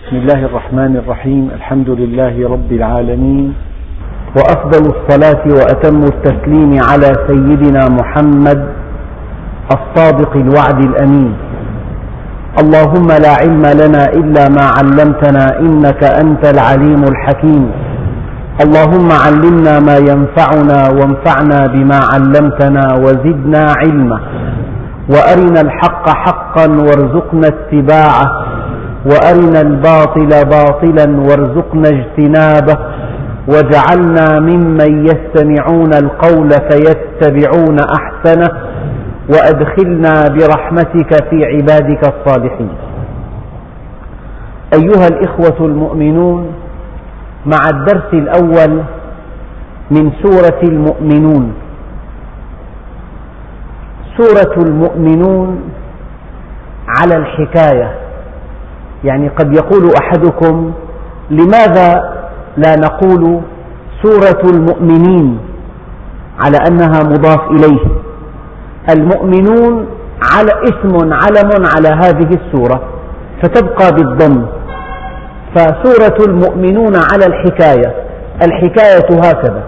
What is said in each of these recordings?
بسم الله الرحمن الرحيم. الحمد لله رب العالمين، وأفضل الصلاة وأتم التسليم على سيدنا محمد الصادق الوعد الأمين. اللهم لا علم لنا إلا ما علمتنا إنك أنت العليم الحكيم. اللهم علمنا ما ينفعنا وانفعنا بما علمتنا وزدنا علما، وأرنا الحق حقا وارزقنا اتباعه، وأرنا الباطل باطلا وارزقنا اجتنابه، واجعلنا ممن يستمعون القول فيتبعون أحسنه، وأدخلنا برحمتك في عبادك الصالحين. أيها الإخوة المؤمنون، مع الدرس الأول من سورة المؤمنون. سورة المؤمنون على الحكاية، يعني قد يقول أحدكم: لماذا لا نقول سورة المؤمنين على أنها مضاف إليه؟ المؤمنون اسم علم على هذه السورة فتبقى بالضم، فسورة المؤمنون على الحكاية، الحكاية هكذا.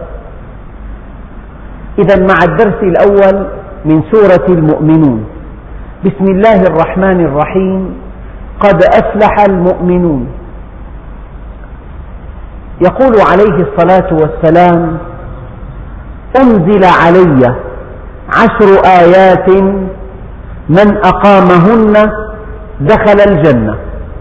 إذا مع الدرس الأول من سورة المؤمنون. بسم الله الرحمن الرحيم. قد أفلح المؤمنون. يقول عليه الصلاة والسلام: أنزل علي 10 آيات من أقامهن دخل الجنة.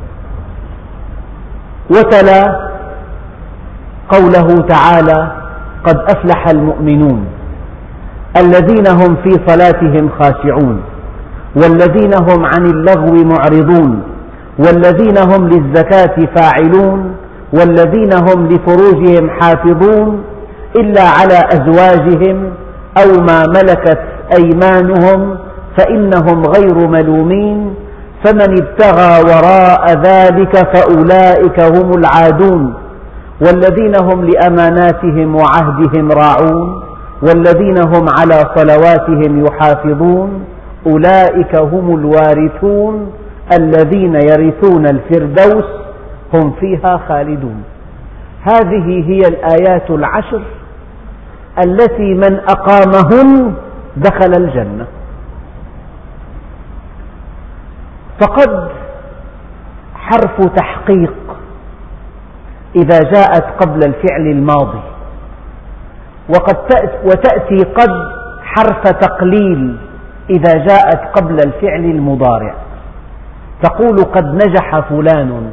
وتلا قوله تعالى: قد أفلح المؤمنون الذين هم في صلاتهم خاشعون، والذين هم عن اللغو معرضون، والذين هم للزكاة فاعلون، والذين هم لفروجهم حافظون إلا على أزواجهم أو ما ملكت أيمانهم فإنهم غير ملومين، فمن ابتغى وراء ذلك فأولئك هم العادون، والذين هم لأماناتهم وعهدهم راعون، والذين هم على صلواتهم يحافظون، أولئك هم الوارثون الذين يرثون الفردوس هم فيها خالدون. هذه هي الآيات 10 التي من أقامهن دخل الجنة. فقد حرف تحقيق إذا جاءت قبل الفعل الماضي، وتأتي قد حرف تقليل إذا جاءت قبل الفعل المضارع. تقول قد نجح فلان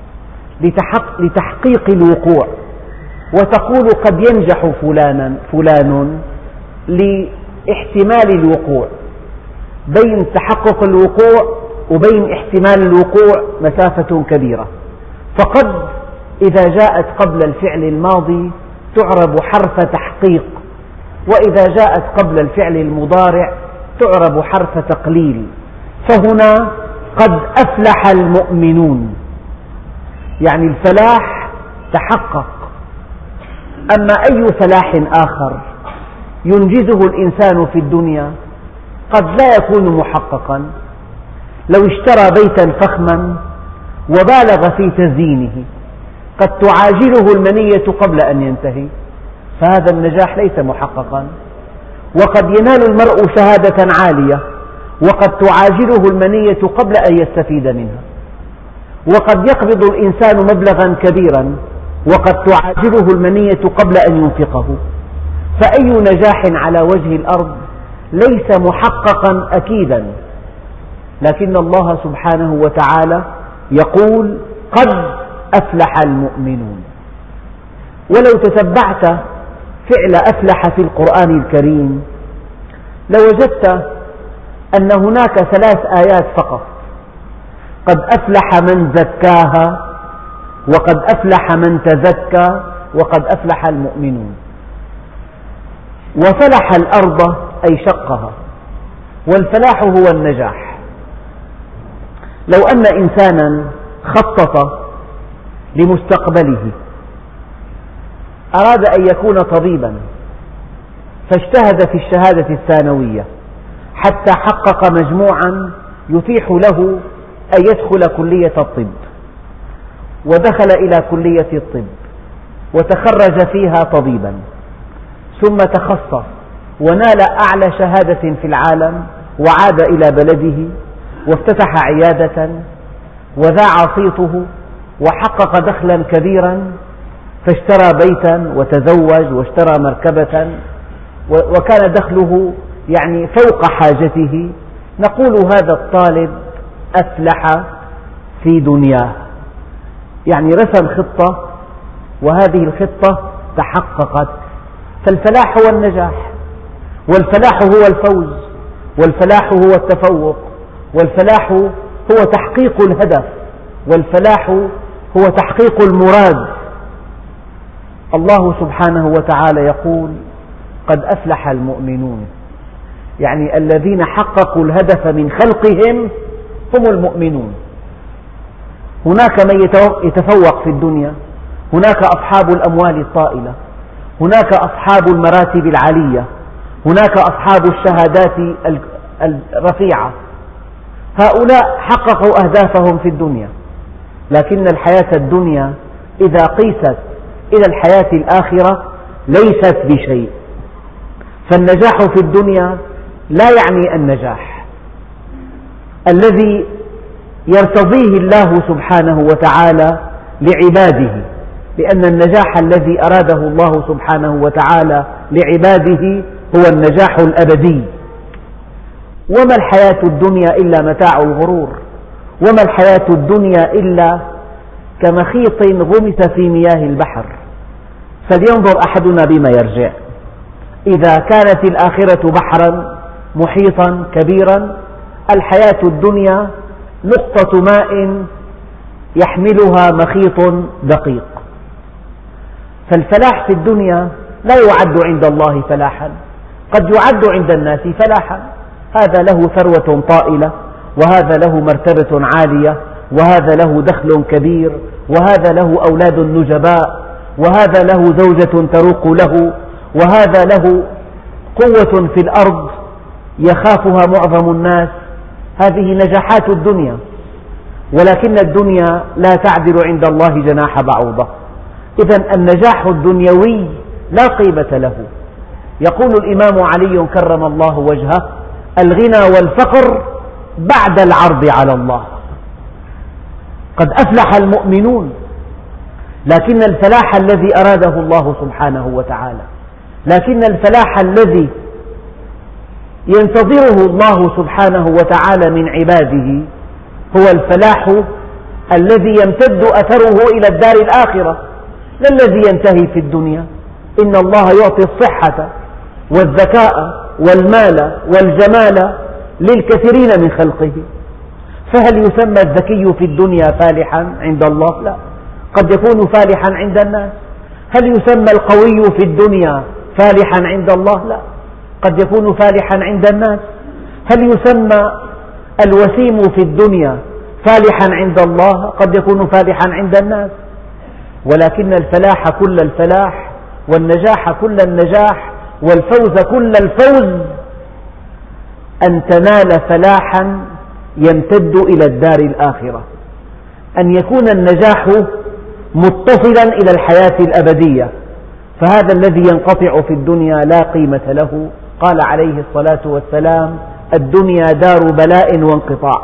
لتحقيق الوقوع، وتقول قد ينجح فلان لاحتمال الوقوع. بين تحقق الوقوع وبين احتمال الوقوع مسافة كبيرة. فقد إذا جاءت قبل الفعل الماضي تعرب حرف تحقيق، وإذا جاءت قبل الفعل المضارع تعرب حرف تقليل. فهنا قد أفلح المؤمنون، يعني الفلاح تحقق. أما أي فلاح آخر ينجزه الإنسان في الدنيا قد لا يكون محققا. لو اشترى بيتا فخما وبالغ في تزيينه قد تعاجله المنية قبل أن ينتهي، فهذا النجاح ليس محققا. وقد ينال المرء شهادة عالية وقد تعاجله المنية قبل أن يستفيد منها. وقد يقبض الإنسان مبلغا كبيرا وقد تعاجله المنية قبل أن ينفقه. فأي نجاح على وجه الأرض ليس محققا أكيدا، لكن الله سبحانه وتعالى يقول: قد أفلح المؤمنون. ولو تتبعت فعل أفلح في القرآن الكريم لوجدت أن هناك 3 آيات فقط: قد أفلح من زكاها، وقد أفلح من تزكى، وقد أفلح المؤمنون. وفلح الأرض أي شقها، والفلاح هو النجاح. لو أن إنسانا خطط لمستقبله، أراد أن يكون طبيبا فاجتهد في الشهادة الثانوية حتى حقق مجموعا يتيح له أن يدخل كلية الطب، ودخل إلى كلية الطب وتخرج فيها طبيبا، ثم تخصص ونال أعلى شهادة في العالم، وعاد إلى بلده وافتتح عيادة وذاع صيته وحقق دخلا كبيرا، فاشترى بيتا وتزوج واشترى مركبة وكان دخله يعني فوق حاجته. نقول هذا الطالب أفلح في دنياه، يعني رسم خطة وهذه الخطة تحققت. فالفلاح هو النجاح، والفلاح هو الفوز، والفلاح هو التفوق، والفلاح هو تحقيق الهدف، والفلاح هو تحقيق المراد. الله سبحانه وتعالى يقول: قد أفلح المؤمنون، يعني الذين حققوا الهدف من خلقهم هم المؤمنون. هناك من يتفوق في الدنيا، هناك أصحاب الأموال الطائلة، هناك أصحاب المراتب العالية، هناك أصحاب الشهادات الرفيعة، هؤلاء حققوا أهدافهم في الدنيا، لكن الحياة الدنيا إذا قيست إلى الحياة الآخرة ليست بشيء. فالنجاح في الدنيا لا يعني النجاح الذي يرتضيه الله سبحانه وتعالى لعباده، لأن النجاح الذي أراده الله سبحانه وتعالى لعباده هو النجاح الأبدي. وما الحياة الدنيا إلا متاع الغرور، وما الحياة الدنيا إلا كمخيط غمس في مياه البحر، فلينظر أحدنا بما يرجع. إذا كانت الآخرة بحرا محيطا كبيرا، الحياة الدنيا نقطة ماء يحملها مخيط دقيق. فالفلاح في الدنيا لا يعد عند الله فلاحا، قد يعد عند الناس فلاحا، هذا له ثروة طائلة، وهذا له مرتبة عالية، وهذا له دخل كبير، وهذا له أولاد نجباء، وهذا له زوجة تروق له، وهذا له قوة في الأرض يخافها معظم الناس. هذه نجاحات الدنيا، ولكن الدنيا لا تعدل عند الله جناح بعوضة. إذن النجاح الدنيوي لا قيمة له. يقول الإمام علي كرم الله وجهه: الغنى والفقر بعد العرض على الله. قد أفلح المؤمنون، لكن الفلاح الذي أراده الله سبحانه وتعالى، لكن الفلاح الذي ينتظره الله سبحانه وتعالى من عباده هو الفلاح الذي يمتد أثره إلى الدار الآخرة، لا الذي ينتهي في الدنيا. إن الله يعطي الصحة والذكاء والمال والجمال للكثيرين من خلقه، فهل يسمى الذكي في الدنيا فالحا عند الله؟ لا، قد يكون فالحا عند الناس. هل يسمى القوي في الدنيا فالحا عند الله؟ لا، قد يكون فالحا عند الناس. هل يسمى الوسيم في الدنيا فالحا عند الله؟ قد يكون فالحا عند الناس. ولكن الفلاح كل الفلاح، والنجاح كل النجاح، والفوز كل الفوز أن تنال فلاحا يمتد إلى الدار الآخرة، أن يكون النجاح متصلا إلى الحياة الأبدية، فهذا الذي ينقطع في الدنيا لا قيمة له. قال عليه الصلاة والسلام: الدنيا دار بلاء وانقطاع.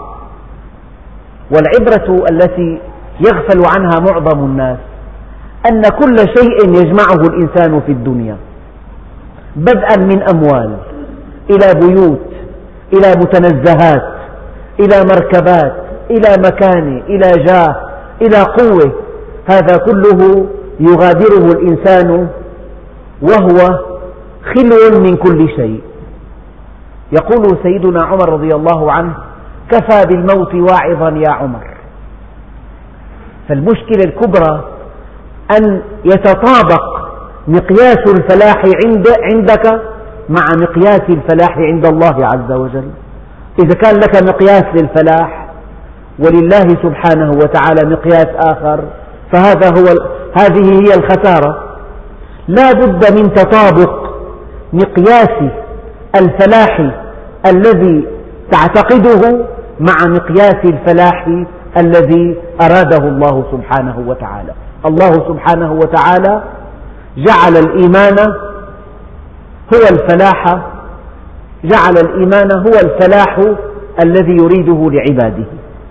والعبرة التي يغفل عنها معظم الناس أن كل شيء يجمعه الإنسان في الدنيا، بدءا من أموال إلى بيوت إلى متنزهات إلى مركبات إلى مكان إلى جاه إلى قوة، هذا كله يغادره الإنسان وهو خلو من كل شيء. يقول سيدنا عمر رضي الله عنه: كفى بالموت واعظا يا عمر. فالمشكلة الكبرى أن يتطابق مقياس الفلاح عندك مع مقياس الفلاح عند الله عز وجل. إذا كان لك مقياس للفلاح ولله سبحانه وتعالى مقياس آخر، هذه هي الخسارة. لا بد من تطابق مقياس الفلاح الذي تعتقده مع مقياس الفلاح الذي أراده الله سبحانه وتعالى. الله سبحانه وتعالى جعل الإيمان هو الفلاح الذي يريده لعباده.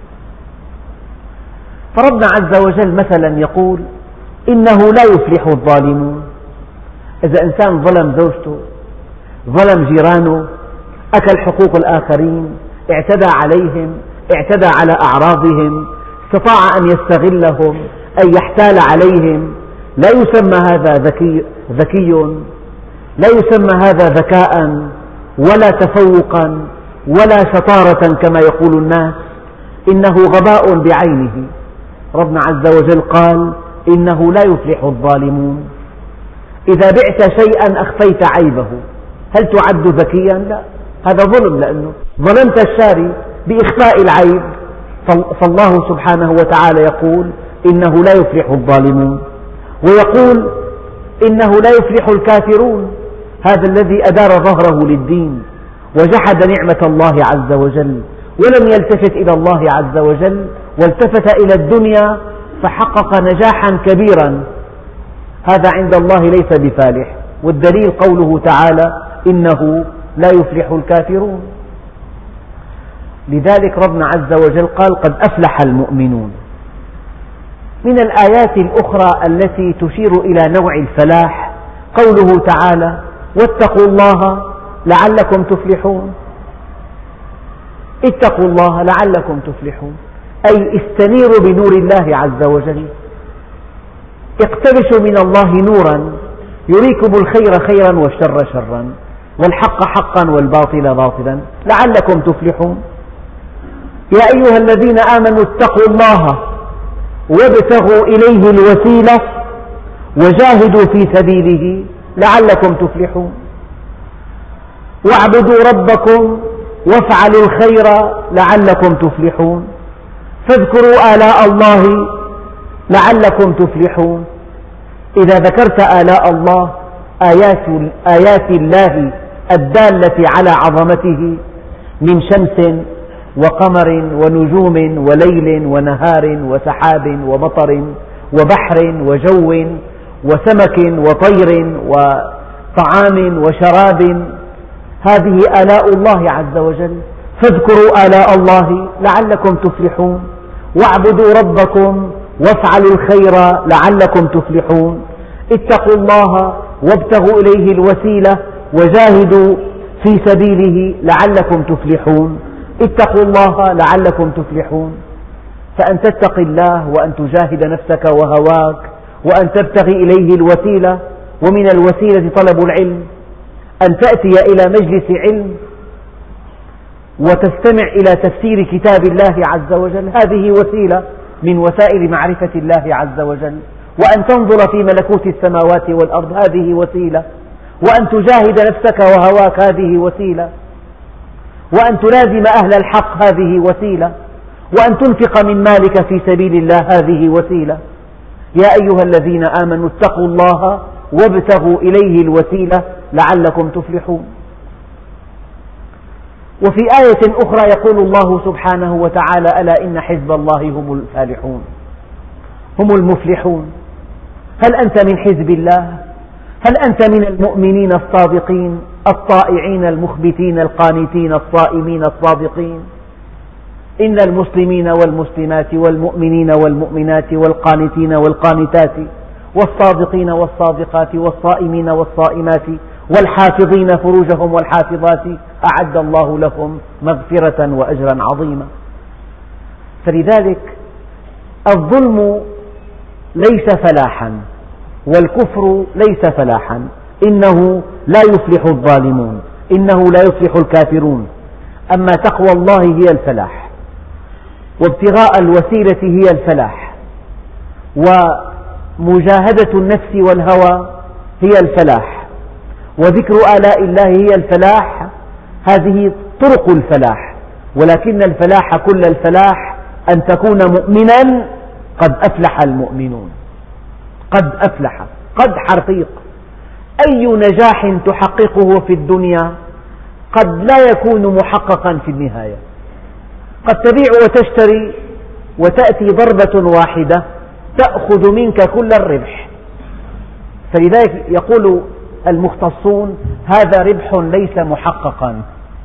فربنا عز وجل مثلا يقول إنه لا يفلح الظالمون. إذا إنسان ظلم زوجته، ظلم جيرانه، أكل حقوق الآخرين، اعتدى عليهم، اعتدى على أعراضهم، استطاع أن يستغلهم، أن يحتال عليهم، لا يسمى هذا ذكي، لا يسمى هذا ذكاء ولا تفوقا ولا شطارة كما يقول الناس، إنه غباء بعينه. ربنا عز وجل قال إنه لا يفلح الظالمون. إذا بعت شيئا أخفيت عيبه، هل تعد ذكيا؟ لا، هذا ظلم، لأنه ظلمت الشاري بإخفاء العيب. فالله سبحانه وتعالى يقول إنه لا يفلح الظالمون، ويقول إنه لا يفلح الكافرون، هذا الذي أدار ظهره للدين وجحد نعمة الله عز وجل ولم يلتفت إلى الله عز وجل والتفت إلى الدنيا فحقق نجاحا كبيرا، هذا عند الله ليس بفالح. والدليل قوله تعالى إنه لا يفلح الكافرون. لذلك ربنا عز وجل قال قد أفلح المؤمنون. من الآيات الأخرى التي تشير إلى نوع الفلاح قوله تعالى واتقوا الله لعلكم تفلحون. اتقوا الله لعلكم تفلحون، أي استنيروا بنور الله عز وجل، اقتبسوا من الله نورا يريكم الخير خيرا والشر شرا والحق حقا والباطل باطلا لعلكم تفلحون. يا أيها الذين آمنوا اتقوا الله وابتغوا إليه الوسيلة وجاهدوا في سبيله لعلكم تفلحون. واعبدوا ربكم وافعلوا الخير لعلكم تفلحون. فاذكروا آلاء الله لعلكم تفلحون. إذا ذكرت آلاء الله، آيات الله الدالة على عظمته من شمس وقمر ونجوم وليل ونهار وسحاب ومطر وبحر وجو وسمك وطير وطعام وشراب، هذه آلاء الله عز وجل. فاذكروا آلاء الله لعلكم تفلحون. واعبدوا ربكم وافعلوا الخير لعلكم تفلحون. اتقوا الله وابتغوا إليه الوسيلة وجاهدوا في سبيله لعلكم تفلحون. اتقوا الله لعلكم تفلحون. فأن تتقي الله وأن تجاهد نفسك وهواك وأن تبتغي إليه الوسيلة، ومن الوسيلة طلب العلم، أن تأتي إلى مجلس علم وتستمع إلى تفسير كتاب الله عز وجل، هذه وسيلة من وسائل معرفة الله عز وجل. وأن تنظر في ملكوت السماوات والأرض، هذه وسيلة. وأن تجاهد نفسك وهواك، هذه وسيلة. وأن تلازم أهل الحق، هذه وسيلة. وأن تنفق من مالك في سبيل الله، هذه وسيلة. يا أيها الذين آمنوا اتقوا الله وابتغوا إليه الوسيلة لعلكم تفلحون. وفي آية أخرى يقول الله سبحانه وتعالى ألا إن حزب الله هم الفالحون، هم المفلحون. هل أنت من حزب الله؟ هل أنت من المؤمنين الصادقين الطائعين المخبتين القانتين الصائمين الصادقين؟ إن المسلمين والمسلمات والمؤمنين والمؤمنات والقانتين والقانتات والصادقين والصادقات والصائمين والصائمات والحافظين فروجهم والحافظات أعد الله لهم مغفرة وأجرا عظيما. فلذلك الظلم ليس فلاحا والكفر ليس فلاحا، إنه لا يفلح الظالمون، إنه لا يفلح الكافرون. أما تقوى الله هي الفلاح، وابتغاء الوسيلة هي الفلاح، ومجاهدة النفس والهوى هي الفلاح، وذكر آلاء الله هي الفلاح. هذه طرق الفلاح، ولكن الفلاح كل الفلاح أن تكون مؤمنا. قد أفلح المؤمنون. قد أفلح، قد حقيق. أي نجاح تحققه في الدنيا قد لا يكون محققا في النهاية. قد تبيع وتشتري وتأتي ضربة واحدة تأخذ منك كل الربح. فلذلك يقول المختصون: هذا ربح ليس محققا،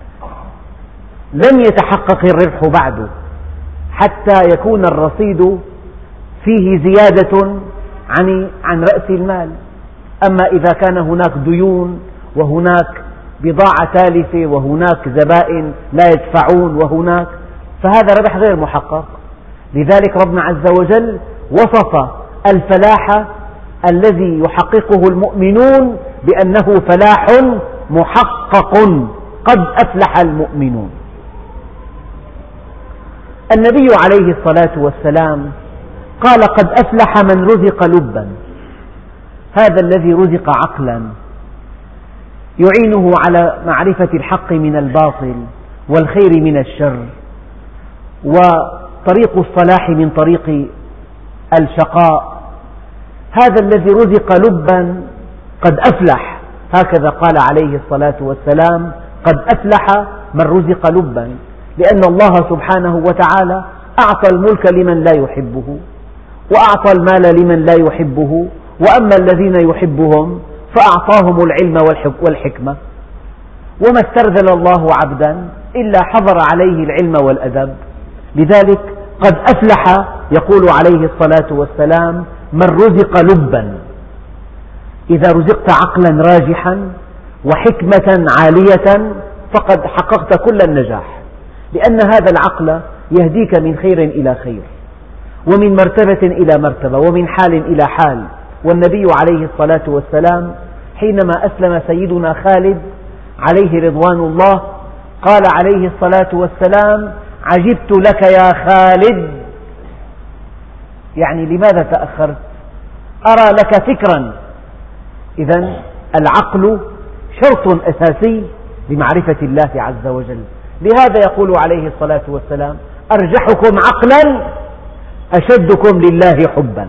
لم يتحقق الربح بعد حتى يكون الرصيد فيه زيادة عن رأس المال. أما إذا كان هناك ديون وهناك بضاعة تالفة وهناك زبائن لا يدفعون فهذا ربح غير محقق. لذلك ربنا عز وجل وصف الفلاح الذي يحققه المؤمنون بأنه فلاح محقق: قد أفلح المؤمنون. النبي عليه الصلاة والسلام قال: قد أفلح من رزق لبا. هذا الذي رزق عقلا يعينه على معرفة الحق من الباطل والخير من الشر وطريق الصلاح من طريق الشقاء. هذا الذي رزق لبا قد أفلح، هكذا قال عليه الصلاة والسلام: قد أفلح من رزق لبا، لأن الله سبحانه وتعالى أعطى الملك لمن لا يحبه، وأعطى المال لمن لا يحبه، وأما الذين يحبهم فأعطاهم العلم والحكمة. وما استرذل الله عبدا إلا حضر عليه العلم والأدب. لذلك قد أفلح، يقول عليه الصلاة والسلام: من رزق لبا. إذا رزقت عقلا راجحا وحكمة عالية فقد حققت كل النجاح، لأن هذا العقل يهديك من خير إلى خير، ومن مرتبة إلى مرتبة، ومن حال إلى حال. والنبي عليه الصلاة والسلام حينما أسلم سيدنا خالد عليه رضوان الله قال عليه الصلاة والسلام: عجبت لك يا خالد، يعني لماذا تأخرت؟ أرى لك فكرا. إذن العقل شرط أساسي لمعرفة الله عز وجل. لهذا يقول عليه الصلاة والسلام: أرجحكم عقلا أشدكم لله حبا.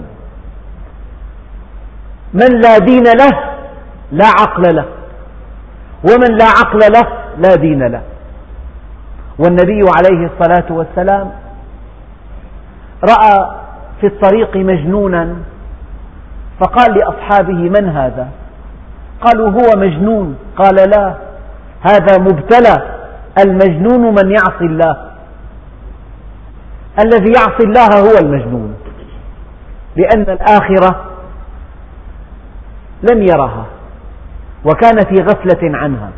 من لا دين له لا عقل له، ومن لا عقل له لا دين له. والنبي عليه الصلاة والسلام رأى في الطريق مجنونا فقال لأصحابه: من هذا؟ قالوا: هو مجنون. قال: لا، هذا مبتلى. المجنون من يعصي الله، الذي يعصي الله هو المجنون، لأن الآخرة لم يرها وكان في غفلة عنها.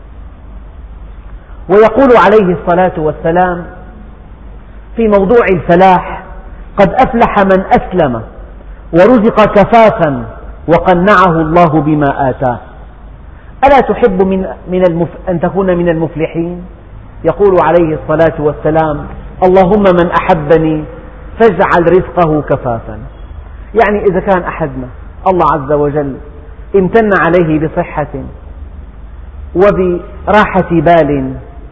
ويقول عليه الصلاة والسلام في موضوع الفلاح: قد أفلح من أسلم ورزق كفافا وقنعه الله بما آتاه. ألا تحب أن تكون من المفلحين؟ يقول عليه الصلاة والسلام: اللهم من أحبني فاجعل رزقه كفافا. يعني إذا كان أحدنا الله عز وجل امتن عليه بصحة وبراحة بال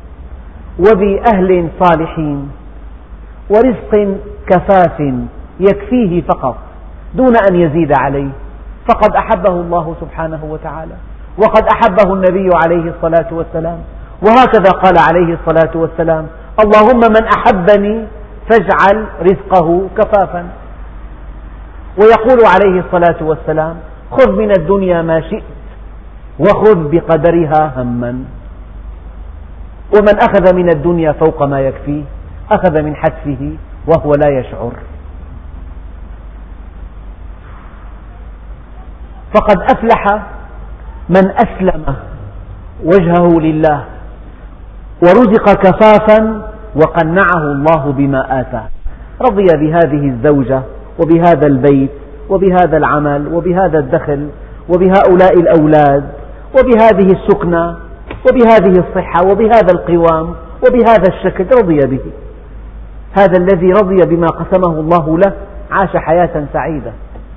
وبأهل صالحين ورزق كفاف يكفيه فقط دون أن يزيد عليه، فقد أحبه الله سبحانه وتعالى، وقد أحبه النبي عليه الصلاة والسلام. وهكذا قال عليه الصلاة والسلام: اللهم من أحبني فاجعل رزقه كفافا. ويقول عليه الصلاة والسلام: خذ من الدنيا ما شئت وخذ بقدرها هما. ومن أخذ من الدنيا فوق ما يكفيه أخذ من حتفه وهو لا يشعر. فقد أفلح من أسلم وجهه لله ورزق كفافا وقنعه الله بما آتاه، رضي بهذه الزوجة وبهذا البيت وبهذا العمل وبهذا الدخل وبهؤلاء الأولاد وبهذه السكنة وبهذه الصحة وبهذا القوام وبهذا الشكل، رضي به. هذا الذي رضي بما قسمه الله له عاش حياة سعيدة.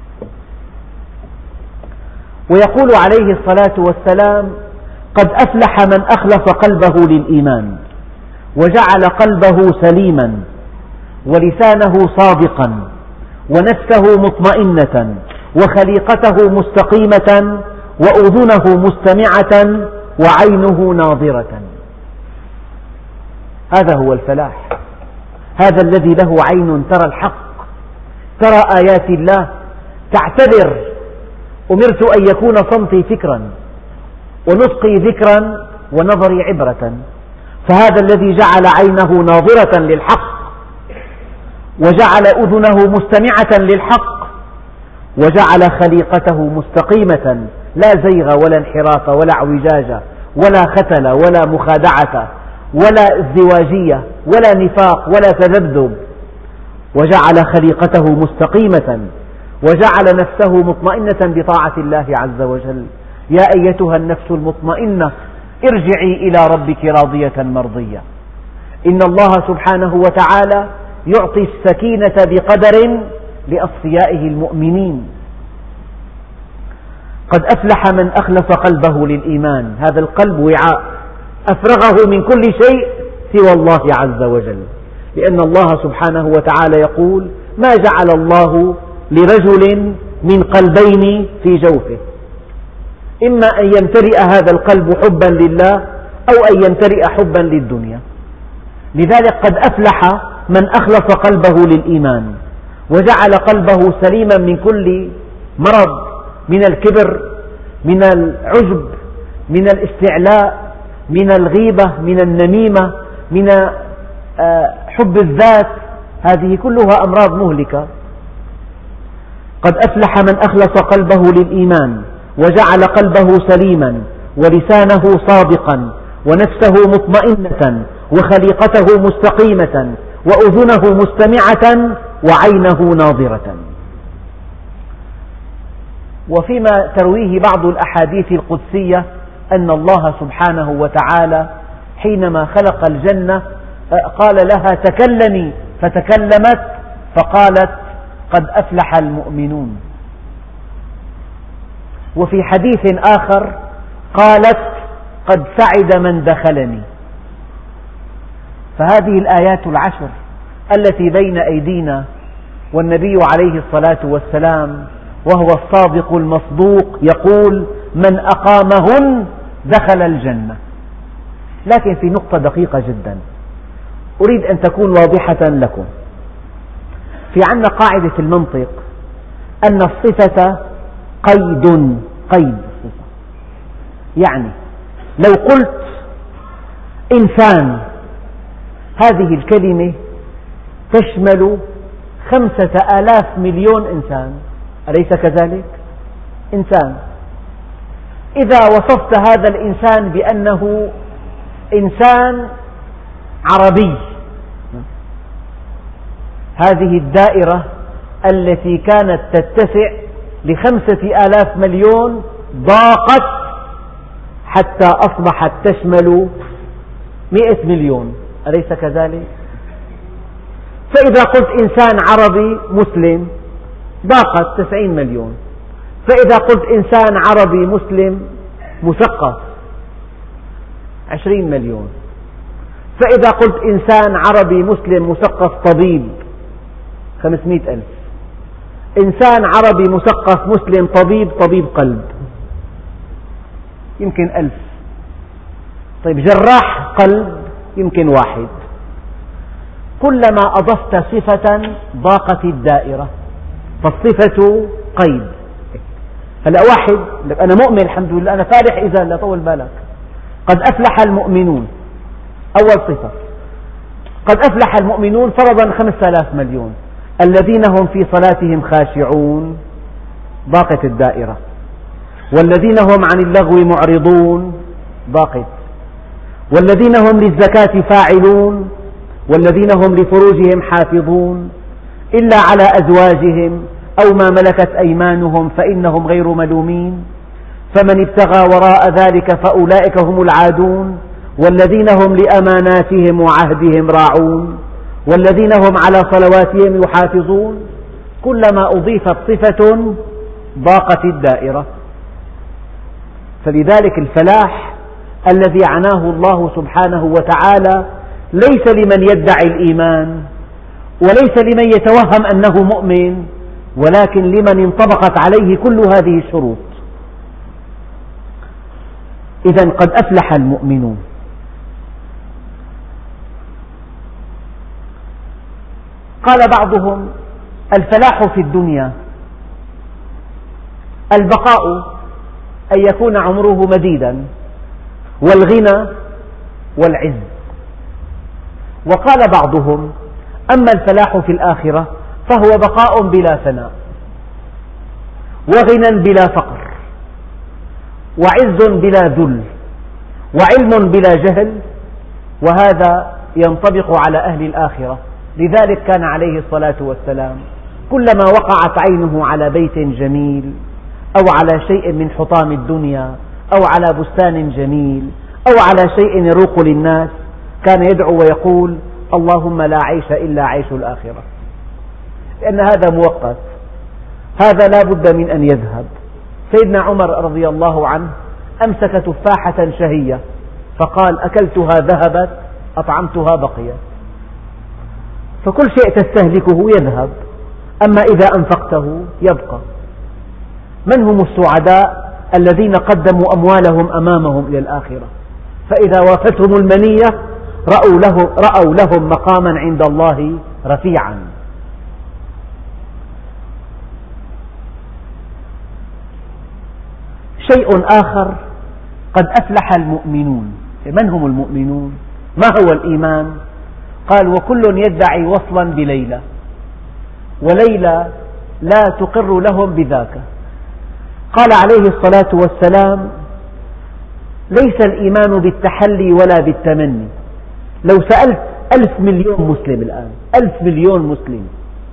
ويقول عليه الصلاة والسلام: قد أفلح من أخلص قلبه للإيمان وجعل قلبه سليما ولسانه صادقا ونفسه مطمئنة وخليقته مستقيمة وأذنه مستمعة وعينه ناظرة. هذا هو الفلاح. هذا الذي له عين ترى الحق، ترى آيات الله، تعتبر أمرت أن يكون صمتي فكرا ونطقي ذكرا ونظري عبرة. فهذا الذي جعل عينه ناظرة للحق، وجعل أذنه مستمعة للحق، وجعل خليقته مستقيمة، لا زيغ ولا انحراف ولا اعوجاج ولا ختل ولا مخادعة ولا ازدواجية ولا نفاق ولا تذبذب، وجعل خليقته مستقيمة، وجعل نفسه مطمئنة بطاعة الله عز وجل. يا أيتها النفس المطمئنة ارجعي إلى ربك راضية مرضية. إن الله سبحانه وتعالى يعطي السكينة بقدر لأصفيائه المؤمنين. قد أفلح من أخلص قلبه للإيمان. هذا القلب وعاء أفرغه من كل شيء سوى الله عز وجل، لأن الله سبحانه وتعالى يقول: ما جعل الله لرجل من قلبين في جوفه، إما أن يمتلئ هذا القلب حبا لله أو أن يمتلئ حبا للدنيا. لذلك قد أفلح من أخلص قلبه للإيمان وجعل قلبه سليما من كل مرض، من الكبر، من العجب، من الاستعلاء، من الغيبة، من النميمة، من حب الذات. هذه كلها أمراض مهلكة. قد أفلح من أخلص قلبه للإيمان وجعل قلبه سليما ولسانه صادقا ونفسه مطمئنة وخليقته مستقيمة وأذنه مستمعة وعينه ناظرة. وفيما ترويه بعض الأحاديث القدسية أن الله سبحانه وتعالى حينما خلق الجنة قال لها: تكلمي، فتكلمت فقالت: قد أفلح المؤمنون. وفي حديث آخر قالت: قد سعد من دخلني. فهذه الآيات العشر التي بين أيدينا، والنبي عليه الصلاة والسلام وهو الصادق المصدوق يقول: من أقامهن دخل الجنة. لكن في نقطة دقيقة جدا أريد أن تكون واضحة لكم. في عندنا قاعدة في المنطق أن الصفة قيد الصفة. يعني لو قلت إنسان، هذه الكلمة تشمل 5,000 مليون إنسان، أليس كذلك؟ إنسان. إذا وصفت هذا الإنسان بأنه إنسان عربي، هذه الدائرة التي كانت تتسع ل5,000 مليون ضاقت حتى أصبحت تشمل 100 مليون، أليس كذلك؟ فإذا قلت إنسان عربي مسلم ضاقت 90 مليون. فإذا قلت إنسان عربي مسلم مثقف 20 مليون. فإذا قلت إنسان عربي مسلم مثقف طبيب 500,000. إنسان عربي مثقف مسلم طبيب قلب يمكن 1000. طيب جراح قلب يمكن 1. كلما أضفت صفة ضاقت الدائرة، فالصفة قيد. هلأ واحد لك أنا مؤمن الحمد لله، أنا فالح، إذا لا طول بالك. قد أفلح المؤمنون، أول صفة. قد أفلح المؤمنون فرضا 5,000 مليون، الذين هم في صلاتهم خاشعون، ضاقت الدائرة. والذين هم عن اللغو معرضون، ضاقت. والذين هم للزكاة فاعلون، والذين هم لفروجهم حافظون إلا على أزواجهم أو ما ملكت أيمانهم فإنهم غير ملومين، فمن ابتغى وراء ذلك فأولئك هم العادون، والذين هم لأماناتهم وعهدهم راعون، والذين هم على صلواتهم يحافظون. كلما أضيفت صفة ضاقت الدائرة. فلذلك الفلاح الذي عناه الله سبحانه وتعالى ليس لمن يدعي الإيمان، وليس لمن يتوهم أنه مؤمن، ولكن لمن انطبقت عليه كل هذه الشروط. إذن قد أفلح المؤمنون. قال بعضهم: الفلاح في الدنيا البقاء، أن يكون عمره مديدا، والغنى والعز. وقال بعضهم: أما الفلاح في الآخرة فهو بقاء بلا فناء، وغنى بلا فقر، وعز بلا ذل، وعلم بلا جهل، وهذا ينطبق على أهل الآخرة. لذلك كان عليه الصلاة والسلام كلما وقعت عينه على بيت جميل أو على شيء من حطام الدنيا أو على بستان جميل أو على شيء يروق للناس كان يدعو ويقول: اللهم لا عيش إلا عيش الآخرة، لأن هذا مؤقت، هذا لا بد من أن يذهب. سيدنا عمر رضي الله عنه أمسك تفاحة شهية فقال: أكلتها ذهبت، أطعمتها بقيت. فكل شيء تستهلكه يذهب، أما إذا أنفقته يبقى. من هم السعداء؟ الذين قدموا أموالهم أمامهم إلى الآخرة، فإذا وافتهم المنية رأوا لهم مقاما عند الله رفيعا. شيء آخر: قد أفلح المؤمنون. من هم المؤمنون؟ ما هو الإيمان؟ قال: وكل يدعي وصلا بليلى، وليلى لا تقر لهم بذاك. قال عليه الصلاة والسلام: ليس الإيمان بالتحلي ولا بالتمني. لو سألت 1,000 مليون مسلم الآن، 1,000 مليون مسلم،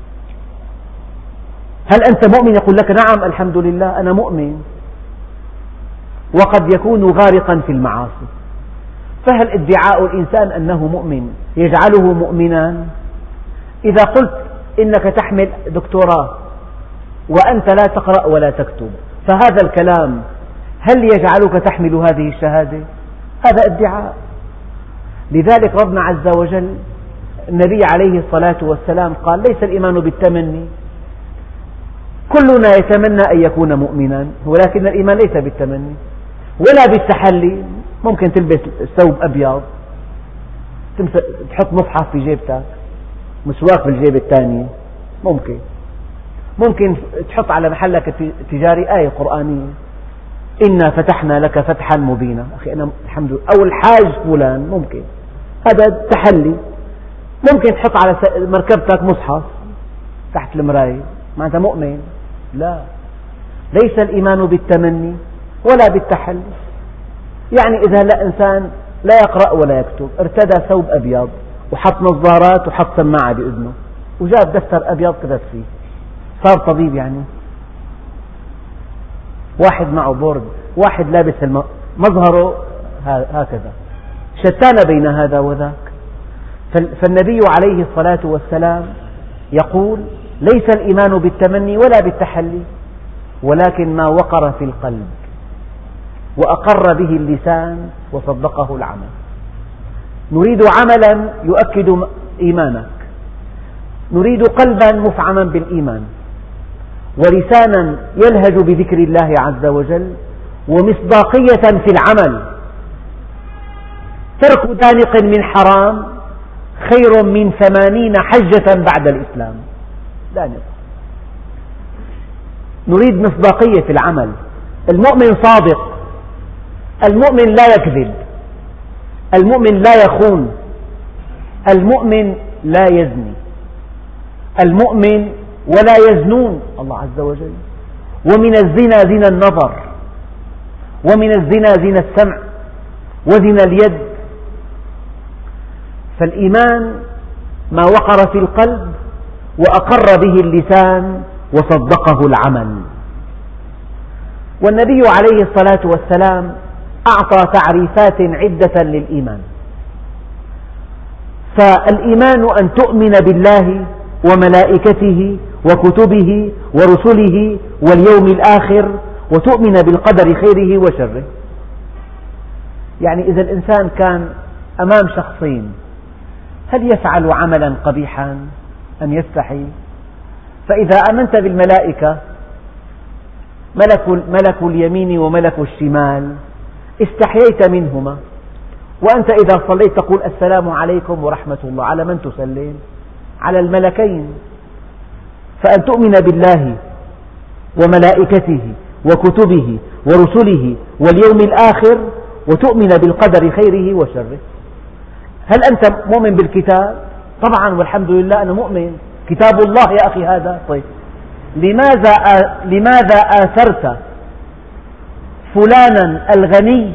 هل أنت مؤمن؟ يقول لك: نعم الحمد لله أنا مؤمن، وقد يكون غارقا في المعاصي. فهل ادعاء الإنسان أنه مؤمن يجعله مؤمنا؟ إذا قلت إنك تحمل دكتوراه وأنت لا تقرأ ولا تكتب، فهذا الكلام هل يجعلك تحمل هذه الشهادة؟ هذا ادعاء. لذلك ربنا عز وجل، النبي عليه الصلاة والسلام قال: ليس الإيمان بالتمني. كلنا يتمنى أن يكون مؤمنا، ولكن الإيمان ليس بالتمني ولا بالتحلي. ممكن تلبس ثوب أبيض، تحط مصحف في جيبتك، مسواك في الجيب الثاني، ممكن تحط على محلك التجاري آية قرآنية: إنا فتحنا لك فتحا مبينا. أخي أنا الحمد لله، أو الحاج فلان، ممكن هذا تحلي. ممكن تحط على مركبتك مصحف تحت المراية، ما أنت مؤمن. لا، ليس الإيمان بالتمني ولا بالتحلي. يعني إذا إنسان لا يقرأ ولا يكتب، ارتدى ثوب أبيض وحط نظارات وحط سماعة بأذنه وجاب دفتر أبيض كتب فيه، صار طبيب يعني؟ واحد معه بورد، واحد لابس مظهره هكذا، شتان بين هذا وذاك. فالنبي عليه الصلاة والسلام يقول: ليس الإيمان بالتمني ولا بالتحلي، ولكن ما وقر في القلب وأقر به اللسان وصدقه العمل. نريد عملا يؤكد إيمانك، نريد قلبا مفعما بالإيمان، ولسانا يلهج بذكر الله عز وجل، ومصداقية في العمل. ترك دانق من حرام خير من 80 حجة بعد الإسلام. دانق. نريد مصداقية في العمل. المؤمن صادق، المؤمن لا يكذب، المؤمن لا يخون، المؤمن لا يزني، المؤمن ولا يزنون الله عز وجل. ومن الزنا زنا النظر، ومن الزنا زنا السمع، وزنا اليد. فالإيمان ما وقر في القلب وأقر به اللسان وصدقه العمل. والنبي عليه الصلاة والسلام أعطى تعريفات عدة للإيمان. فالإيمان أن تؤمن بالله وملائكته وكتبه ورسله واليوم الآخر، وتؤمن بالقدر خيره وشره. يعني إذا الإنسان كان أمام شخصين، هل يفعل عملا قبيحا أم يستحي؟ فإذا آمنت بالملائكة، ملك اليمين وملك الشمال، استحييت منهما، وأنت إذا صليت تقول: السلام عليكم ورحمة الله. على من تسلم؟ على الملكين، فأن تؤمن بالله وملائكته وكتبه ورسله واليوم الآخر وتؤمن بالقدر خيره وشره. هل أنت مؤمن بالكتاب؟ طبعا والحمد لله أنا مؤمن، كتاب الله يا أخي هذا. طيب لماذا آثرت فلانا الغني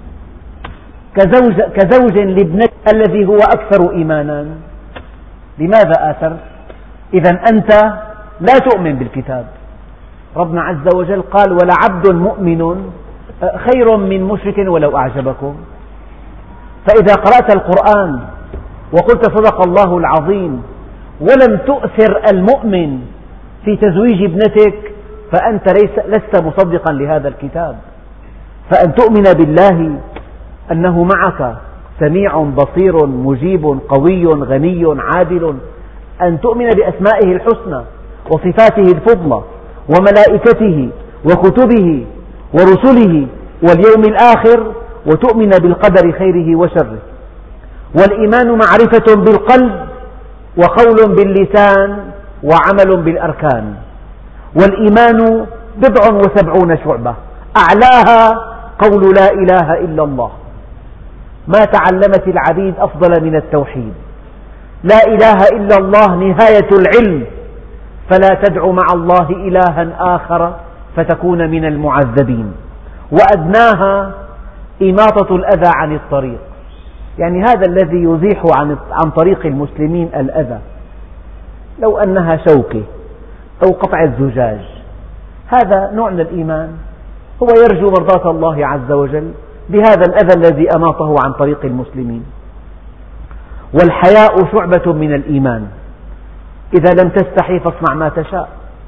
كزوج لابنك الذي هو أكثر إيمانا؟ لماذا آثرت؟ إذا أنت لا تؤمن بالكتاب. ربنا عز وجل قال: ولعبد مؤمن خير من مشرك ولو أعجبكم. فإذا قرأت القرآن وقلت صدق الله العظيم ولم تؤثر المؤمن في تزويج ابنتك فأنت لست مصدقا لهذا الكتاب. فأن تؤمن بالله أنه معك سميع بصير مجيب قوي غني عادل، أن تؤمن بأسمائه الحسنى وصفاته الفضلى وملائكته وكتبه ورسله واليوم الآخر وتؤمن بالقدر خيره وشره. والإيمان معرفة بالقلب وقول باللسان وعمل بالأركان. والإيمان 79 شعبة، أعلاها قول لا إله إلا الله. ما تعلمت العبيد أفضل من التوحيد. لا إله إلا الله نهاية العلم، فلا تدع مع الله إلها آخر فتكون من المعذبين. وأدناها إماطة الأذى عن الطريق، يعني هذا الذي يزيح عن طريق المسلمين الأذى، لو أنها شوكة أو قطعة زجاج، هذا نوع من الإيمان. هو يرجو مرضاة الله عز وجل بهذا الأذى الذي أماطه عن طريق المسلمين. والحياء شعبة من الإيمان، إذا لم تستحي فاصنع ما تشاء.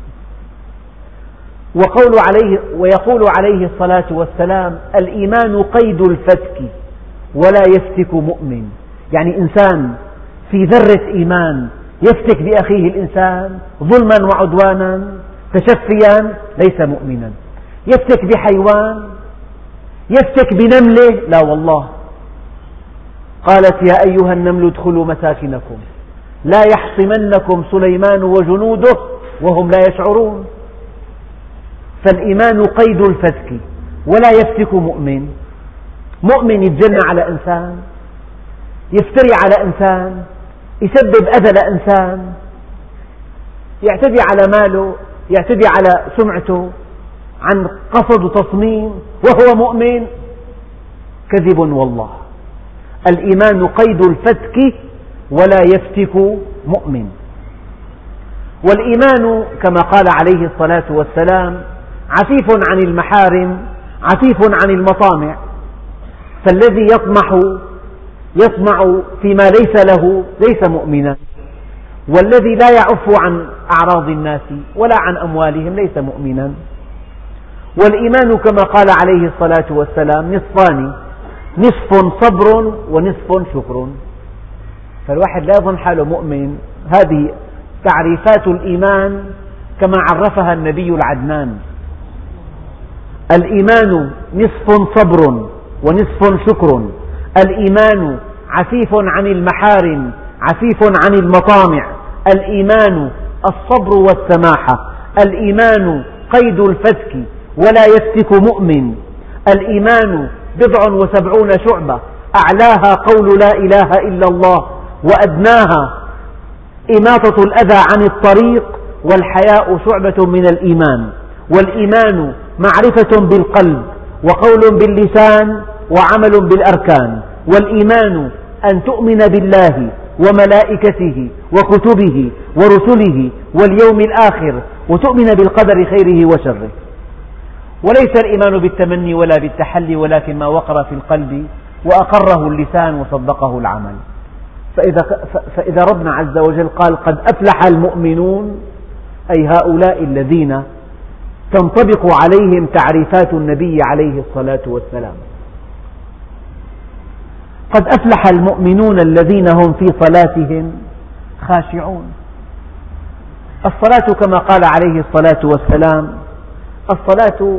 ويقول عليه الصلاة والسلام: الإيمان قيد الفتك ولا يفتك مؤمن. يعني إنسان في ذرة إيمان يفتك بأخيه الإنسان ظلما وعدوانا تشفيا ليس مؤمنا. يفتك بحيوان، يفتك بنملة، لا والله. قالت: يا أيها النمل ادخلوا مساكنكم لا يحطمنكم سليمان وجنوده وهم لا يشعرون. فالإيمان قيد الفتك ولا يفتك مؤمن. مؤمن يتجنى على إنسان، يفتري على إنسان، يسبب أذى لإنسان، يعتدي على ماله، يعتدي على سمعته عن قصد وتصميم وهو مؤمن، كذب والله. الإيمان قيد الفتك ولا يفتك مؤمن. والإيمان كما قال عليه الصلاة والسلام: عفيف عن المحارم عفيف عن المطامع. فالذي يطمع فيما ليس له ليس مؤمنا، والذي لا يعف عن أعراض الناس ولا عن أموالهم ليس مؤمنا. والإيمان كما قال عليه الصلاة والسلام: نصفان، نصف صبر ونصف شكر. فالواحد لا يظن حاله مؤمن. هذه تعريفات الإيمان كما عرفها النبي العدنان: الإيمان نصف صبر ونصف شكر. الإيمان عفيف عن المحارم عفيف عن المطامع. الإيمان الصبر والسماحة. الإيمان قيد الفتك ولا يفتك مؤمن. الإيمان 79 شعبة، أعلاها قول لا إله إلا الله، وأدناها إماطة الأذى عن الطريق. والحياء شعبة من الإيمان. والإيمان معرفة بالقلب وقول باللسان وعمل بالأركان. والإيمان أن تؤمن بالله وملائكته وكتبه ورسله واليوم الآخر وتؤمن بالقدر خيره وشره. وليس الإيمان بالتمني ولا بالتحلي، ولكن ما وقر في القلب وأقره اللسان وصدقه العمل. فإذا ربنا عز وجل قال: قد أفلح المؤمنون، أي هؤلاء الذين تنطبق عليهم تعريفات النبي عليه الصلاة والسلام. قد أفلح المؤمنون الذين هم في صلاتهم خاشعون. الصلاة كما قال عليه الصلاة والسلام: الصلاة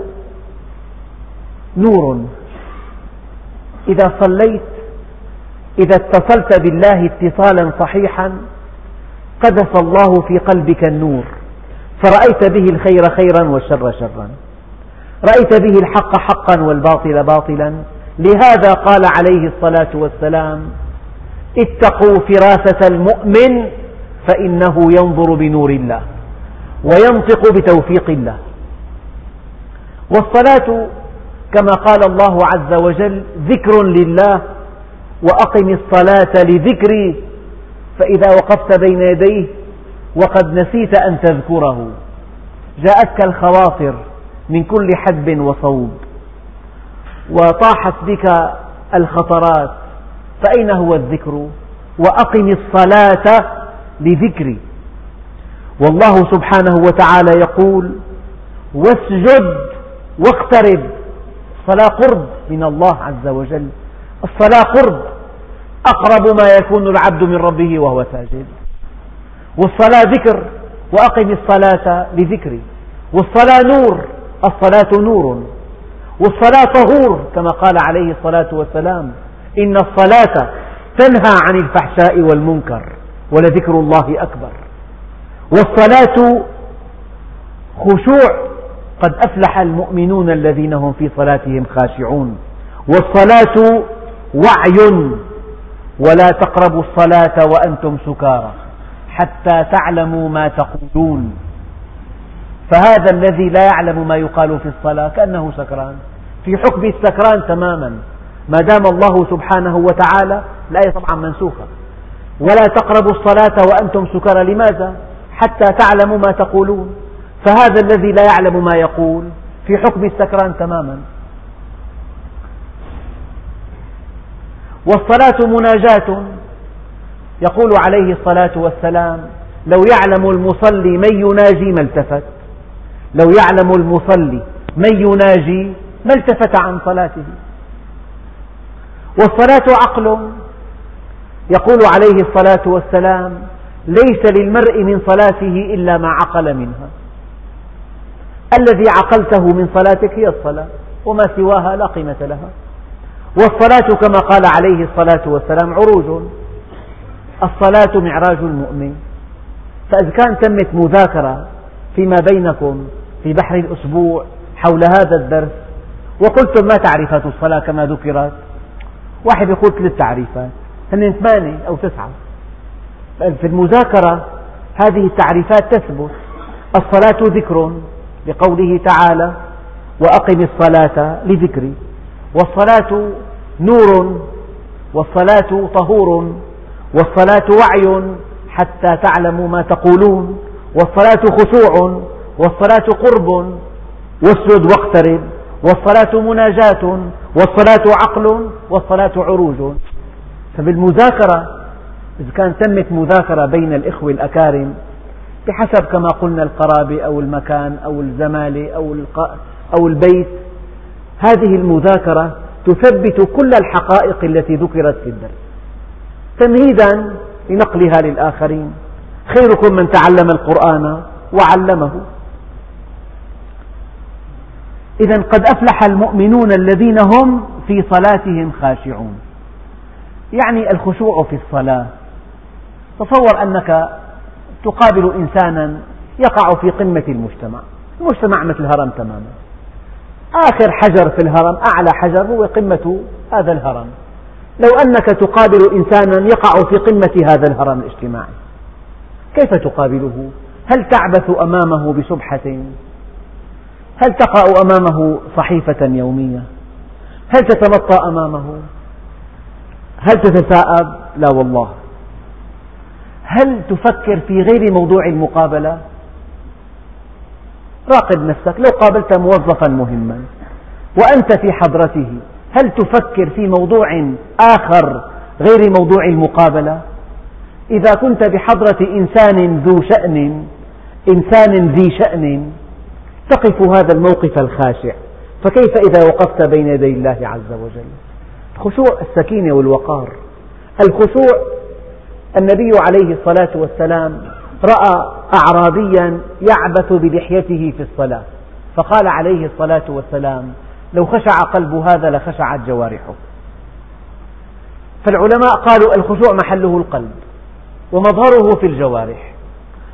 نور. إذا صليت، إذا اتصلت بالله اتصالا صحيحا، قذف الله في قلبك النور، فرأيت به الخير خيرا والشر شرا، رأيت به الحق حقا والباطل باطلا. لهذا قال عليه الصلاة والسلام: اتقوا فراسة المؤمن فإنه ينظر بنور الله وينطق بتوفيق الله. والصلاة كما قال الله عز وجل: ذكر لله وأقم الصلاة لذكري، فإذا وقفت بين يديه وقد نسيت أن تذكره جاءتك الخواطر من كل حدب وصوب وطاحت بك الخطرات، فأين هو الذكر؟ وأقم الصلاة لذكري. والله سبحانه وتعالى يقول: واسجد واقترب. الصلاة قرب من الله عز وجل، الصلاة قرب، أقرب ما يكون العبد من ربه وهو ساجد. والصلاة ذكر، وأقم الصلاة لذكري. والصلاة نور، الصلاة نور. والصلاة طهور كما قال عليه الصلاة والسلام: إن الصلاة تنهى عن الفحشاء والمنكر ولذكر الله أكبر. والصلاة خشوع، قد أفلح المؤمنون الذين هم في صلاتهم خاشعون. والصلاة وعي، ولا تقربوا الصلاة وأنتم سكارى حتى تعلموا ما تقولون. فهذا الذي لا يعلم ما يقال في الصلاة كأنه سكران، في حكم السكران تماما، ما دام الله سبحانه وتعالى، الآية طبعا منسوخة: ولا تقربوا الصلاة وأنتم سكارى. لماذا؟ حتى تعلموا ما تقولون. فهذا الذي لا يعلم ما يقول في حكم السكران تماما. والصلاة مناجاة، يقول عليه الصلاة والسلام: لو يعلم المصلي من يناجي ما التفت. لو يعلم المصلي من يناجي ما التفت عن صلاته. والصلاة عقل، يقول عليه الصلاة والسلام: ليس للمرء من صلاته إلا ما عقل منها. الذي عقلته من صلاتك هي الصلاة، وما سواها لا قيمة لها. والصلاة كما قال عليه الصلاة والسلام: عروج. الصلاة معراج المؤمن. فإذا كان تمت مذاكرة فيما بينكم في بحر الأسبوع حول هذا الدرس، وقلتم ما تعريفات الصلاة كما ذكرت، واحد يقول 3 تعريفات، هن 8 أو 9. في المذاكرة هذه التعريفات تثبت. الصلاة ذكر لقوله تعالى: وأقم الصلاة لذكري. والصلاة نور، والصلاة طهور، والصلاة وعي حتى تعلموا ما تقولون، والصلاة خشوع، والصلاة قرب، واسجد واقترب، والصلاة مناجاة، والصلاة عقل، والصلاة عروج. فبالمذاكرة إذا كان تمت مذاكرة بين الإخوة الأكارم بحسب كما قلنا القرابة أو المكان أو الزمالة أو البيت، هذه المذاكرة تثبت كل الحقائق التي ذكرت في الدرس تمهيدا لنقلها للآخرين. خيركم من تعلم القرآن وعلمه. إذا قد أفلح المؤمنون الذين هم في صلاتهم خاشعون. يعني الخشوع في الصلاة، تصور أنك تقابل إنسانا يقع في قمة المجتمع مثل هرم تماما، آخر حجر في الهرم، أعلى حجر هو قمة هذا الهرم. لو أنك تقابل إنسانا يقع في قمة هذا الهرم الاجتماعي، كيف تقابله؟ هل تعبث أمامه بسبحة؟ هل تقرأ أمامه صحيفة يومية؟ هل تتمطى أمامه؟ هل تتثاءب؟ لا والله. هل تفكر في غير موضوع المقابلة؟ راقب نفسك، لو قابلت موظفا مهما وأنت في حضرته، هل تفكر في موضوع آخر غير موضوع المقابلة؟ إذا كنت بحضرة إنسان ذي شأن تقف هذا الموقف الخاشع، فكيف إذا وقفت بين يدي الله عز وجل؟ خشوع السكينة والوقار. الخشوع، النبي عليه الصلاة والسلام رأى أعرابيا يعبث بلحيته في الصلاة، فقال عليه الصلاة والسلام: لو خشع قلب هذا لخشعت جوارحه. فالعلماء قالوا: الخشوع محله القلب ومظهره في الجوارح.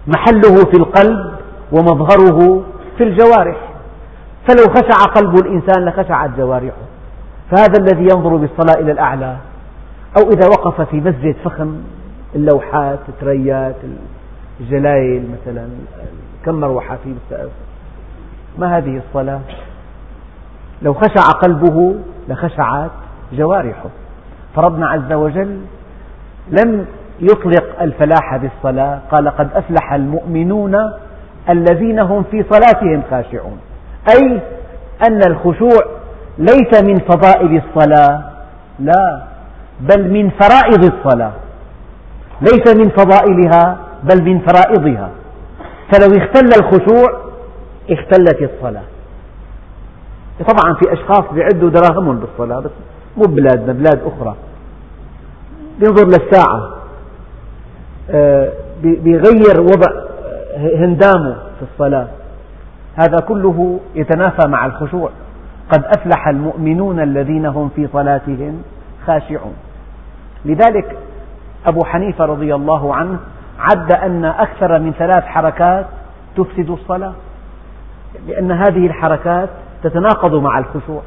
محله في القلب ومظهره في الجوارح، فلو خشع قلب الإنسان لخشعت جوارحه. فهذا الذي ينظر بالصلاة إلى الأعلى، أو إذا وقف في مسجد فخم، اللوحات، التريات، الجلايل مثلا، كم مروحة في السقف، ما هذه الصلاة؟ لو خشع قلبه لخشعت جوارحه. فربنا عز وجل لم يطلق الفلاح بالصلاة، قال قد أفلح المؤمنون الذين هم في صلاتهم خاشعون، أي أن الخشوع ليس من فضائل الصلاة، لا، بل من فرائض الصلاة، ليس من فضائلها بل من فرائضها. فلو اختل الخشوع اختلت الصلاة. طبعا في أشخاص بيعدوا دراهمهم بالصلاة، بس مو بلادنا، بلاد أخرى، بينظر للساعة، بيغير وضع هندامه في الصلاة. هذا كله يتنافى مع الخشوع. قد أفلح المؤمنون الذين هم في صلاتهم خاشعون. لذلك أبو حنيفة رضي الله عنه عد أن أكثر من 3 حركات تفسد الصلاة، لأن هذه الحركات تتناقض مع الخشوع.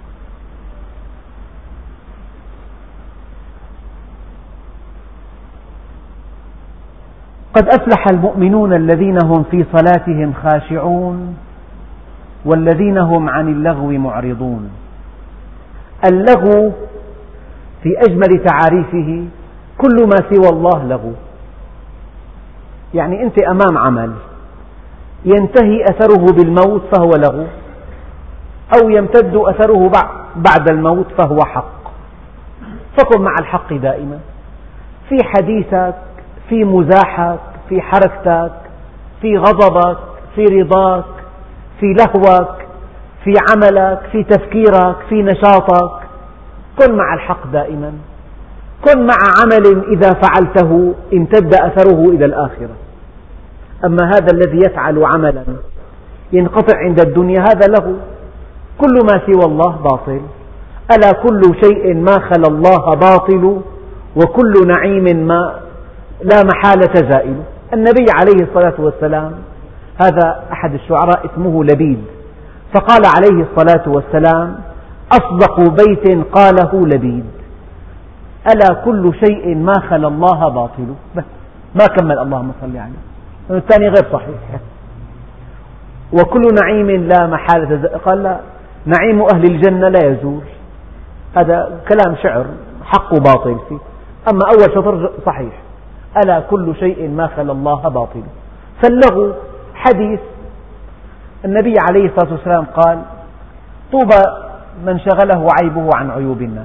قد أفلح المؤمنون الذين هم في صلاتهم خاشعون والذين هم عن اللغو معرضون. اللغو في أجمل تعاريفه كل ما سوى الله لغو. يعني أنت أمام عمل ينتهي أثره بالموت فهو لغو، أو يمتد أثره بعد الموت فهو حق. فكن مع الحق دائما، في حديثك، في مزاحك، في حركتك، في غضبك، في رضاك، في لهوك، في عملك، في تفكيرك، في نشاطك، كن مع الحق دائما. كن مع عمل إذا فعلته امتد أثره إلى الآخرة. أما هذا الذي يفعل عملا ينقطع عند الدنيا هذا له. كل ما سوى الله باطل. ألا كل شيء ما خلا الله باطل وكل نعيم ما لا محالة زائل. النبي عليه الصلاة والسلام، هذا أحد الشعراء اسمه لبيد، فقال عليه الصلاة والسلام: أصدق بيت قاله لبيد: ألا كل شيء ما خلا الله باطل. بس ما كمل اللهم صل عليه، الثاني غير صحيح. وكل نعيم لا محالة، قال لا، نعيم أهل الجنة لا يزول. هذا كلام شعر حق باطل فيه. أما أول شطر صحيح: ألا كل شيء ما خلا الله باطل. فاللغو حديث. النبي عليه الصلاة والسلام قال: طوبى من شغله عيبه عن عيوب الناس.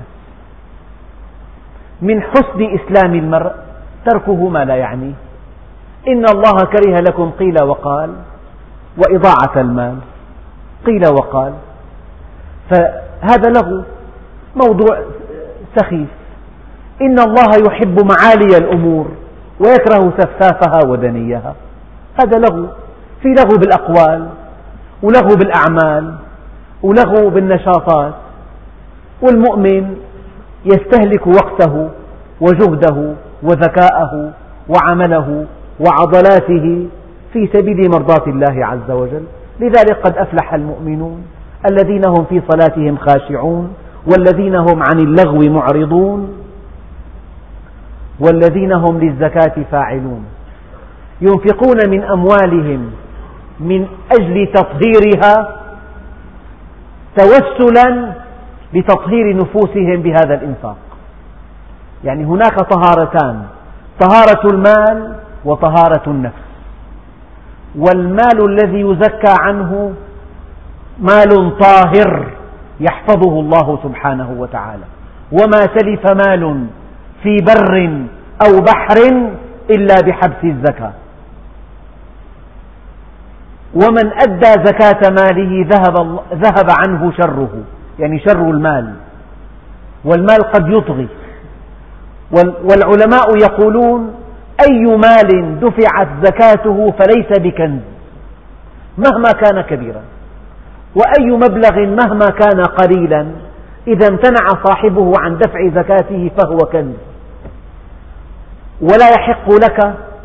من حسن إسلام المرء تركه ما لا يعنيه. إن الله كره لكم قيل وقال وإضاعة المال، قيل وقال. فهذا لغو، موضوع سخيف. إن الله يحب معالي الأمور ويكره سفسافها ودنيها. هذا لغو. في لغو بالأقوال، ولغو بالأعمال، ولغو بالنشاطات. والمؤمن يستهلك وقته وجهده وذكاءه وعمله وعضلاته في سبيل مرضاة الله عز وجل. لذلك قد أفلح المؤمنون الذين هم في صلاتهم خاشعون والذين هم عن اللغو معرضون والذين هم للزكاة فاعلون. ينفقون من أموالهم من أجل تطهيرها توسلا بتطهير نفوسهم بهذا الإنفاق. يعني هناك طهارتان: طهارة المال وطهارة النفس. والمال الذي يزكى عنه مال طاهر يحفظه الله سبحانه وتعالى. وما تلف مال في بر أو بحر إلا بحبس الزكاة. ومن أدى زكاة ماله ذهب عنه شره، يعني شر المال. والمال قد يطغي. والعلماء يقولون: أي مال دفعت زكاته فليس بكنز مهما كان كبيرا، وأي مبلغ مهما كان قليلا إذا امتنع صاحبه عن دفع زكاته فهو كنز. ولا يحق لك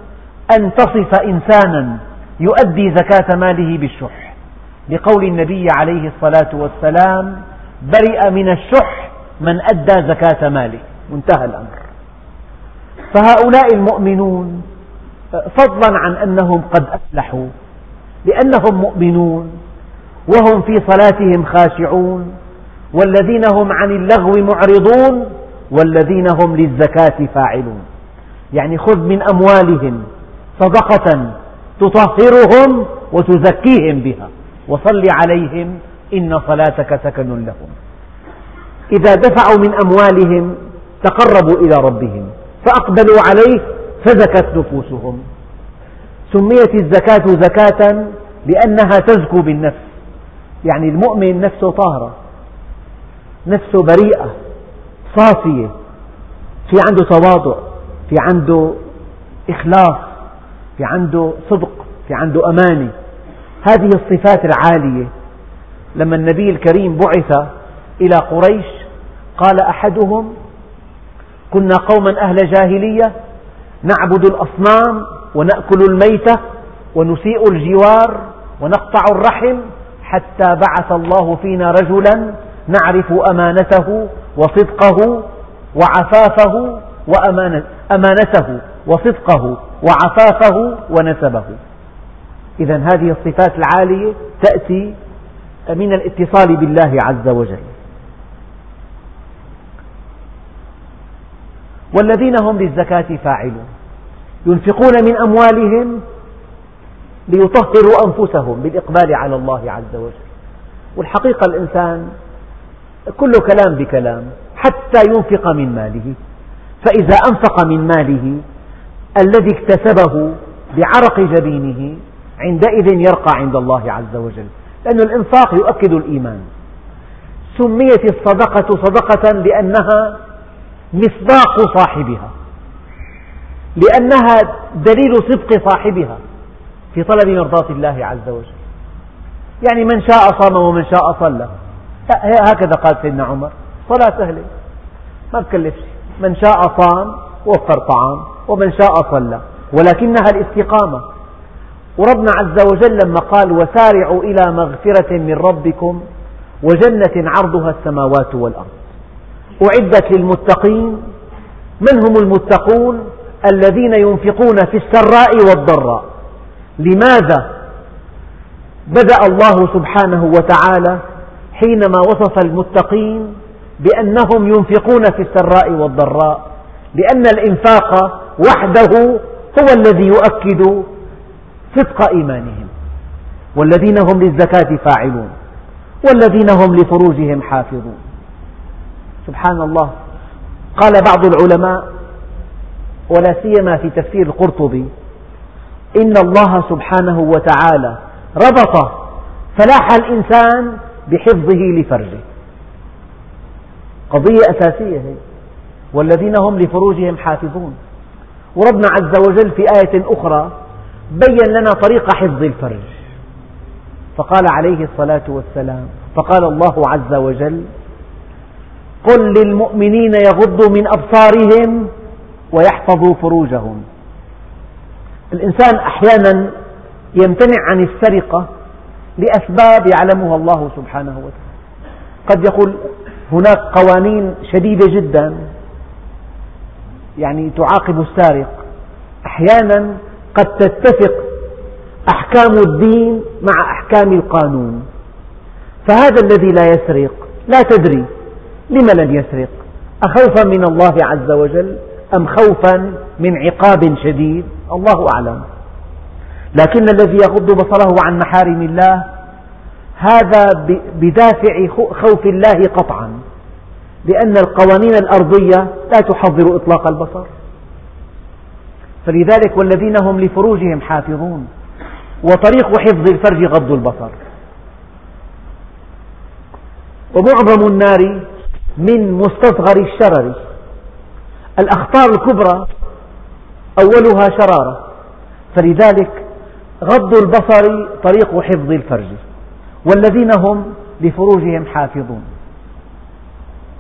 أن تصف إنسانا يؤدي زكاة ماله بالشح، لقول النبي عليه الصلاة والسلام: برئ من الشح من أدى زكاة ماله، منتهى الأمر. فهؤلاء المؤمنون فضلا عن أنهم قد أفلحوا لأنهم مؤمنون وهم في صلاتهم خاشعون، والذين هم عن اللغو معرضون، والذين هم للزكاة فاعلون. يعني خذ من أموالهم صدقة تطهرهم وتزكيهم بها، وصل عليهم إن صلاتك سكن لهم. إذا دفعوا من أموالهم تقربوا إلى ربهم فأقبلوا عليه فزكت نفوسهم. سميت الزكاة زكاة لأنها تزكو بالنفس، يعني المؤمن نفسه طاهرة، نفسه بريئة صافية، في عنده تواضع، في عنده إخلاص، في عنده صدق، في عنده أمانة. هذه الصفات العالية لما النبي الكريم بعث إلى قريش قال أحدهم: كنا قوما أهل جاهلية نعبد الأصنام ونأكل الميتة ونسيء الجوار ونقطع الرحم، حتى بعث الله فينا رجلا نعرف أمانته وصدقه وعفافه أمانته وصدقه وعفافه ونسبه. إذا هذه الصفات العالية تأتي من الاتصال بالله عز وجل. والذين هم للزكاة فاعلون، ينفقون من أموالهم ليطهروا أنفسهم بالإقبال على الله عز وجل. والحقيقة الإنسان كله كلام بكلام حتى ينفق من ماله، فإذا أنفق من ماله الذي اكتسبه بعرق جبينه عندئذ يرقى عند الله عز وجل، لأن الإنفاق يؤكد الإيمان. سميت الصدقة صدقة لأنها مصداق صاحبها، لأنها دليل صدق صاحبها في طلب مرضاة الله عز وجل. يعني من شاء صام ومن شاء صلى، هكذا قال سيدنا عمر: صلاة سهلة ما بكلف شيء، من شاء صام وفر طعام ومن شاء صلى، ولكنها الاستقامة. وربنا عز وجل لما قال: وسارعوا إلى مغفرة من ربكم وجنة عرضها السماوات والأرض أعدت للمتقين. من هم المتقون؟ الذين ينفقون في السراء والضراء. لماذا بدأ الله سبحانه وتعالى حينما وصف المتقين بأنهم ينفقون في السراء والضراء؟ لأن الإنفاق وحده هو الذي يؤكد صدق إيمانهم. والذين هم للزكاة فاعلون والذين هم لفروجهم حافظون. سبحان الله، قال بعض العلماء ولا سيما في تفسير القرطبي: إن الله سبحانه وتعالى ربط فلاح الإنسان بحفظه لفرجه. قضية أساسية هي، والذين هم لفروجهم حافظون. وربنا عز وجل في آية أخرى بين لنا طريق حفظ الفرج، فقال عليه الصلاة والسلام: فقال الله عز وجل: قل للمؤمنين يغضوا من أبصارهم ويحفظوا فروجهم. الإنسان أحيانا يمتنع عن السرقة لأسباب يعلمها الله سبحانه وتعالى. قد يقول هناك قوانين شديدة جدا يعني تعاقب السارق، أحيانا قد تتفق أحكام الدين مع أحكام القانون، فهذا الذي لا يسرق لا تدري لم لن يسرق، أخوفا من الله عز وجل أم خوفا من عقاب شديد، الله أعلم. لكن الذي يغض بصره عن محارم الله هذا بدافع خوف الله قطعا، لأن القوانين الأرضية لا تحظر إطلاق البصر. فلذلك والذين هم لفروجهم حافظون، وطريق حفظ الفرج غض البصر. ومعظم النار من مستصغر الشرر، الأخطار الكبرى أولها شرارة، فلذلك غض البصر طريق حفظ الفرج. والذين هم لفروجهم حافظون،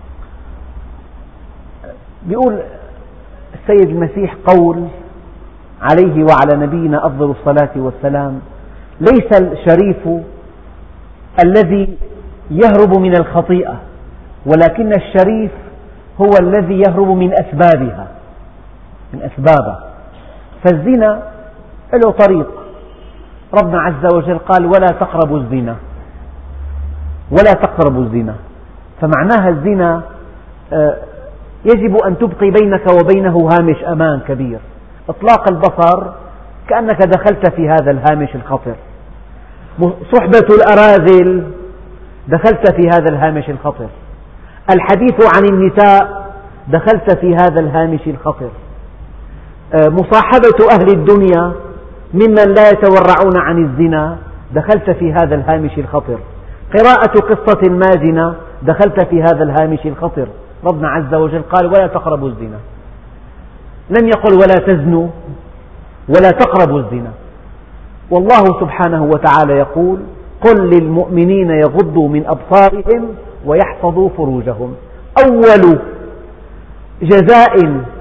يقول السيد المسيح قول عليه وعلى نبينا أفضل الصلاة والسلام: ليس الشريف الذي يهرب من الخطيئة، ولكن الشريف هو الذي يهرب من أسبابها، من أسبابها. فالزنا له طريق، ربنا عز وجل قال: ولا تقربوا الزنا، ولا تقربوا الزنا. فمعناها الزنا يجب أن تبقي بينك وبينه هامش أمان كبير. إطلاق البصر كأنك دخلت في هذا الهامش الخطر. صحبة الأراذل دخلت في هذا الهامش الخطر. الحديث عن النساء دخلت في هذا الهامش الخطر. مصاحبة أهل الدنيا ممن لا يتورعون عن الزنا دخلت في هذا الهامش الخطر. قراءة قصة مازنة دخلت في هذا الهامش الخطر. ربنا عز وجل قال: ولا تقربوا الزنا، لم يقل ولا تزنوا، ولا تقربوا الزنا. والله سبحانه وتعالى يقول: قل للمؤمنين يغضوا من أبصارهم ويحفظوا فروجهم. أول جزاء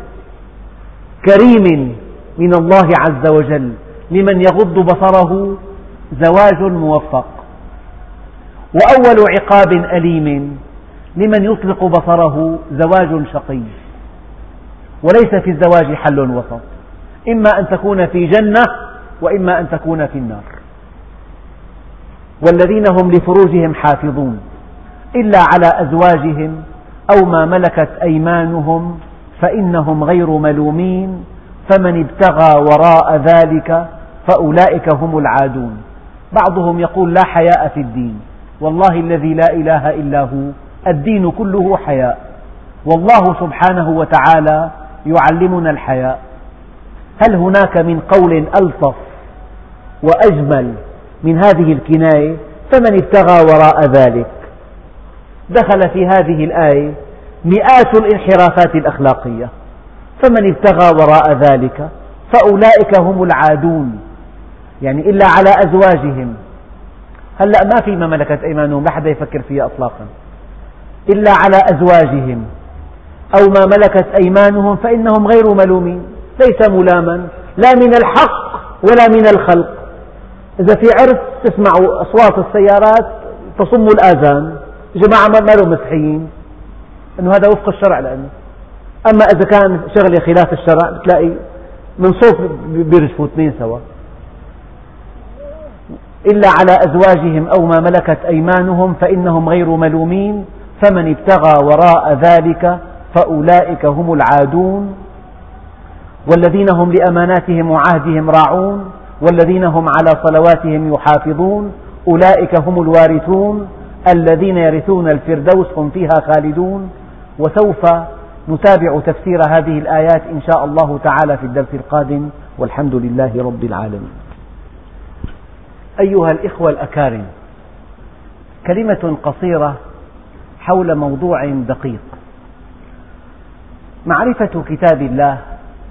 كريم من الله عز وجل لمن يغض بصره زواج موفق، وأول عقاب أليم لمن يطلق بصره زواج شقي. وليس في الزواج حل وسط، إما أن تكون في جنة وإما أن تكون في النار. والذين هم لفروجهم حافظون إلا على أزواجهم أو ما ملكت أيمانهم فإنهم غير ملومين، فمن ابتغى وراء ذلك فأولئك هم العادون. بعضهم يقول: لا حياء في الدين. والله الذي لا إله إلا هو الدين كله حياء، والله سبحانه وتعالى يعلمنا الحياء. هل هناك من قول ألطف وأجمل من هذه الكناية؟ فمن ابتغى وراء ذلك. دخل في هذه الآية مئات الانحرافات الأخلاقية. فمن ابتغى وراء ذلك فأولئك هم العادون، يعني إلا على أزواجهم. هلأ ما في ما ملكت أيمانهم، لا حدا يفكر فيها إطلاقا. إلا على أزواجهم أو ما ملكت أيمانهم فإنهم غير ملومين. ليس ملاما لا من الحق ولا من الخلق. إذا في عرس تسمعوا أصوات السيارات تصم الآذان، جماعة ما لهم مسيحيين، أنه هذا وفق الشرع. لأنه أما إذا كان شغلة خلاف الشرع بتلاقي من صوت بيرجفوا اثنين سوا. إلا على أزواجهم أو ما ملكت أيمانهم فإنهم غير ملومين، فمن ابتغى وراء ذلك فأولئك هم العادون. والذين هم لأماناتهم وعهدهم راعون، والذين هم على صلواتهم يحافظون، أولئك هم الوارثون الذين يرثون الفردوس هم فيها خالدون. وسوف نتابع تفسير هذه الآيات إن شاء الله تعالى في الدرس القادم، والحمد لله رب العالمين. أيها الإخوة الأكارم، كلمة قصيرة حول موضوع دقيق. معرفة كتاب الله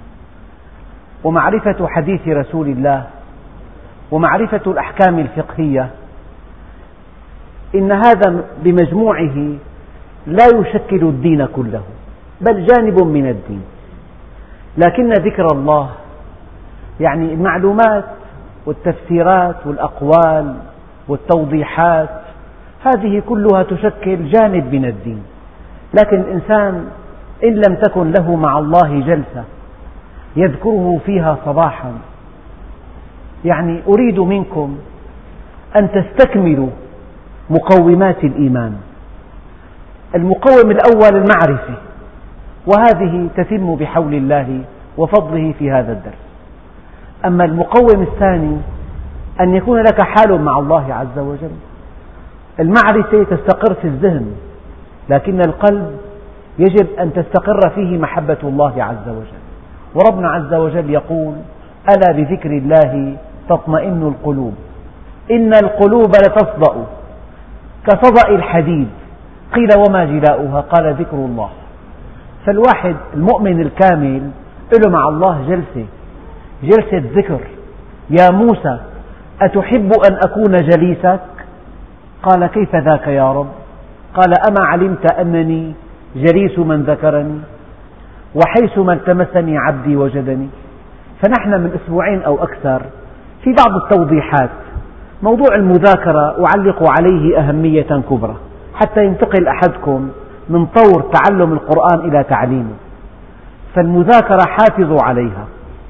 ومعرفة حديث رسول الله ومعرفة الأحكام الفقهية، إن هذا بمجموعه لا يشكل الدين كله، بل جانب من الدين. لكن ذكر الله، يعني المعلومات والتفسيرات والأقوال والتوضيحات، هذه كلها تشكل جانب من الدين. لكن الإنسان إن لم تكن له مع الله جلسة يذكره فيها صباحا، يعني أريد منكم أن تستكملوا مقومات الإيمان. المقوم الأول المعرفة، وهذه تتم بحول الله وفضله في هذا الدرس. أما المقوم الثاني أن يكون لك حال مع الله عز وجل. المعرفة تستقر في الذهن، لكن القلب يجب أن تستقر فيه محبة الله عز وجل. وربنا عز وجل يقول: ألا بذكر الله تطمئن القلوب، إن القلوب لتصدأ كصدأ الحديد. قيل: وما جلاؤها؟ قال: ذكر الله. فالواحد المؤمن الكامل له مع الله جلسة ذكر. يا موسى أتحب أن أكون جليسك؟ قال: كيف ذاك يا رب؟ قال: أما علمت أنني جليس من ذكرني، وحيثما التمسني عبدي وجدني. فنحن من أسبوعين أو أكثر في بعض التوضيحات. موضوع المذاكرة أعلق عليه أهمية كبرى حتى ينتقل أحدكم من طور تعلم القرآن إلى تعليمه. فالمذاكرة حافظوا عليها،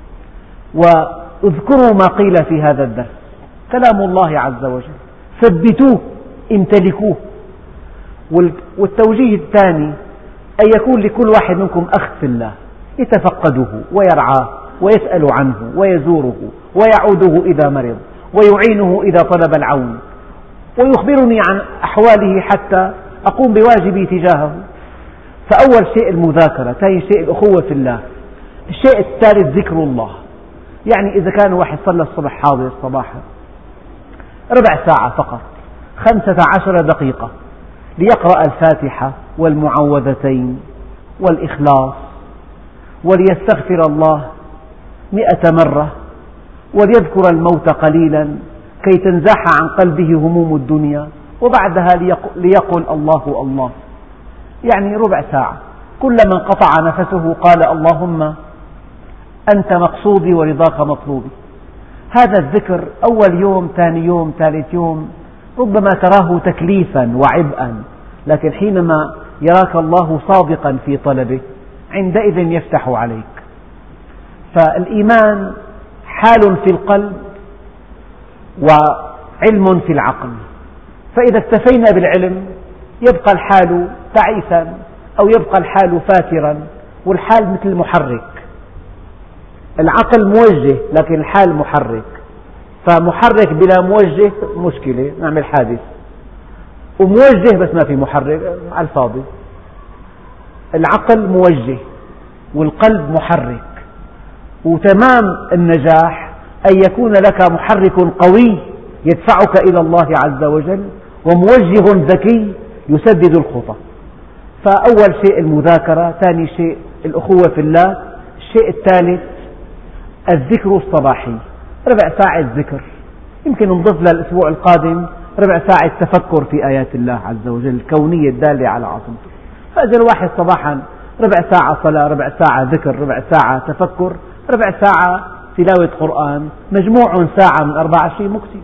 واذكروا ما قيل في هذا الدرس، كلام الله عز وجل، ثبتوه، امتلكوه. والتوجيه الثاني أن يكون لكل واحد منكم أخ في الله يتفقده ويرعاه ويسأل عنه ويزوره ويعوده إذا مرض ويعينه إذا طلب العون ويخبرني عن أحواله حتى أقوم بواجبي تجاهه. فأول شيء المذاكرة، ثاني شيء الأخوة في الله، الشيء الثالث ذكر الله. يعني إذا كان واحد صلى الصبح حاضر صباحا ربع ساعة فقط 15 دقيقة ليقرأ الفاتحة والمعوذتين والإخلاص وليستغفر الله 100 مرة وليذكر الموت قليلا كي تنزاح عن قلبه هموم الدنيا، وبعدها ليقل الله الله، يعني ربع ساعة. كلما انقطع نفسه قال اللهم أنت مقصودي ورضاك مطلوبي. هذا الذكر أول يوم، ثاني يوم، ثالث يوم ربما تراه تكليفا وعبئا، لكن حينما يراك الله صادقا في طلبه عندئذ يفتح عليك. فالإيمان حال في القلب وعلم في العقل، فإذا اكتفينا بالعلم يبقى الحال تعيسا أو يبقى الحال فاترا، والحال مثل محرك. العقل موجه لكن الحال محرك، فمحرك بلا موجه مشكلة، نعمل حادث. وموجه بس ما في محرك على الفاضي. العقل موجه والقلب محرك، وتمام النجاح أن يكون لك محرك قوي يدفعك إلى الله عز وجل، وموجه ذكي يسدد الخطى. فأول شيء المذاكرة، ثاني شيء الأخوة في الله، الشيء الثالث الذكر الصباحي، ربع ساعة ذكر. يمكن نضيف للأسبوع القادم ربع ساعة تفكر في آيات الله عز وجل الكونية الدالة على عظمته. فإذا الواحد صباحا ربع ساعة صلاة، ربع ساعة ذكر، ربع ساعة تفكر، ربع ساعة تلاوة قرآن، مجموع ساعة من 24 مكتب.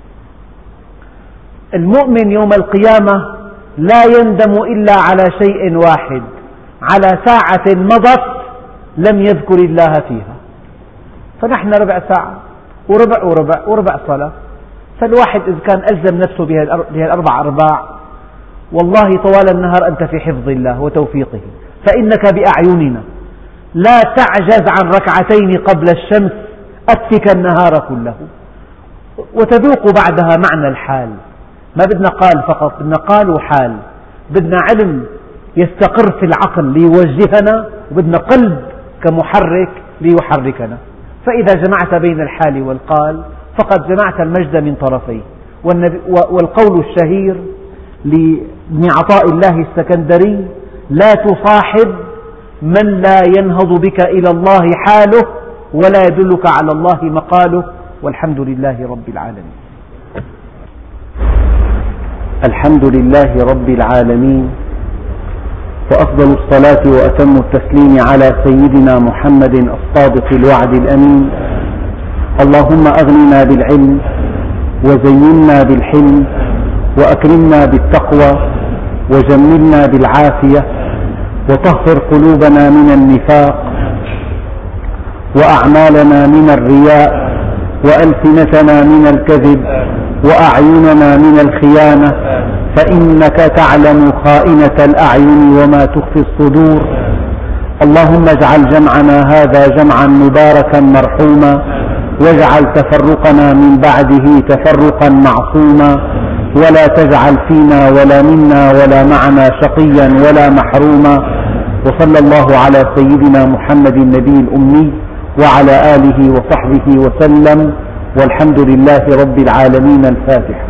المؤمن يوم القيامة لا يندم إلا على شيء واحد، على ساعة مضت لم يذكر الله فيها. فنحن ربع ساعة وربع وربع وربع صلاة. فالواحد إذا كان ألزم نفسه بهالأربع أرباع، والله طوال النهار أنت في حفظ الله وتوفيقه، فإنك بأعيننا. لا تعجز عن ركعتين قبل الشمس أكفك النهار كله، وتذوق بعدها معنى الحال. ما بدنا قال فقط، بدنا قال وحال، بدنا علم يستقر في العقل ليوجهنا، وبدنا قلب كمحرك ليحركنا. فإذا جمعت بين الحال والقال فقد جمعت المجد من طرفيه. والقول الشهير لابن عطاء الله السكندري: لا تصاحب من لا ينهض بك إلى الله حاله ولا يدلك على الله مقاله، والحمد لله رب العالمين. الحمد لله رب العالمين، وأفضل الصلاة وأتم التسليم على سيدنا محمد الصادق الوعد الأمين. اللهم أغننا بالعلم، وزينا بالحلم، وأكرمنا بالتقوى، وجملنا بالعافية، وطهر قلوبنا من النفاق، وأعمالنا من الرياء، وألسنتنا من الكذب، وأعيننا من الخيانة، فإنك تعلم خائنة الأعين وما تخفي الصدور. اللهم اجعل جمعنا هذا جمعا مباركا مرحوما، واجعل تفرقنا من بعده تفرقا معصوما، ولا تجعل فينا ولا منا ولا معنا شقيا ولا محروما. وصلى الله على سيدنا محمد النبي الأمي وعلى آله وصحبه وسلم، والحمد لله رب العالمين. الفاتحة.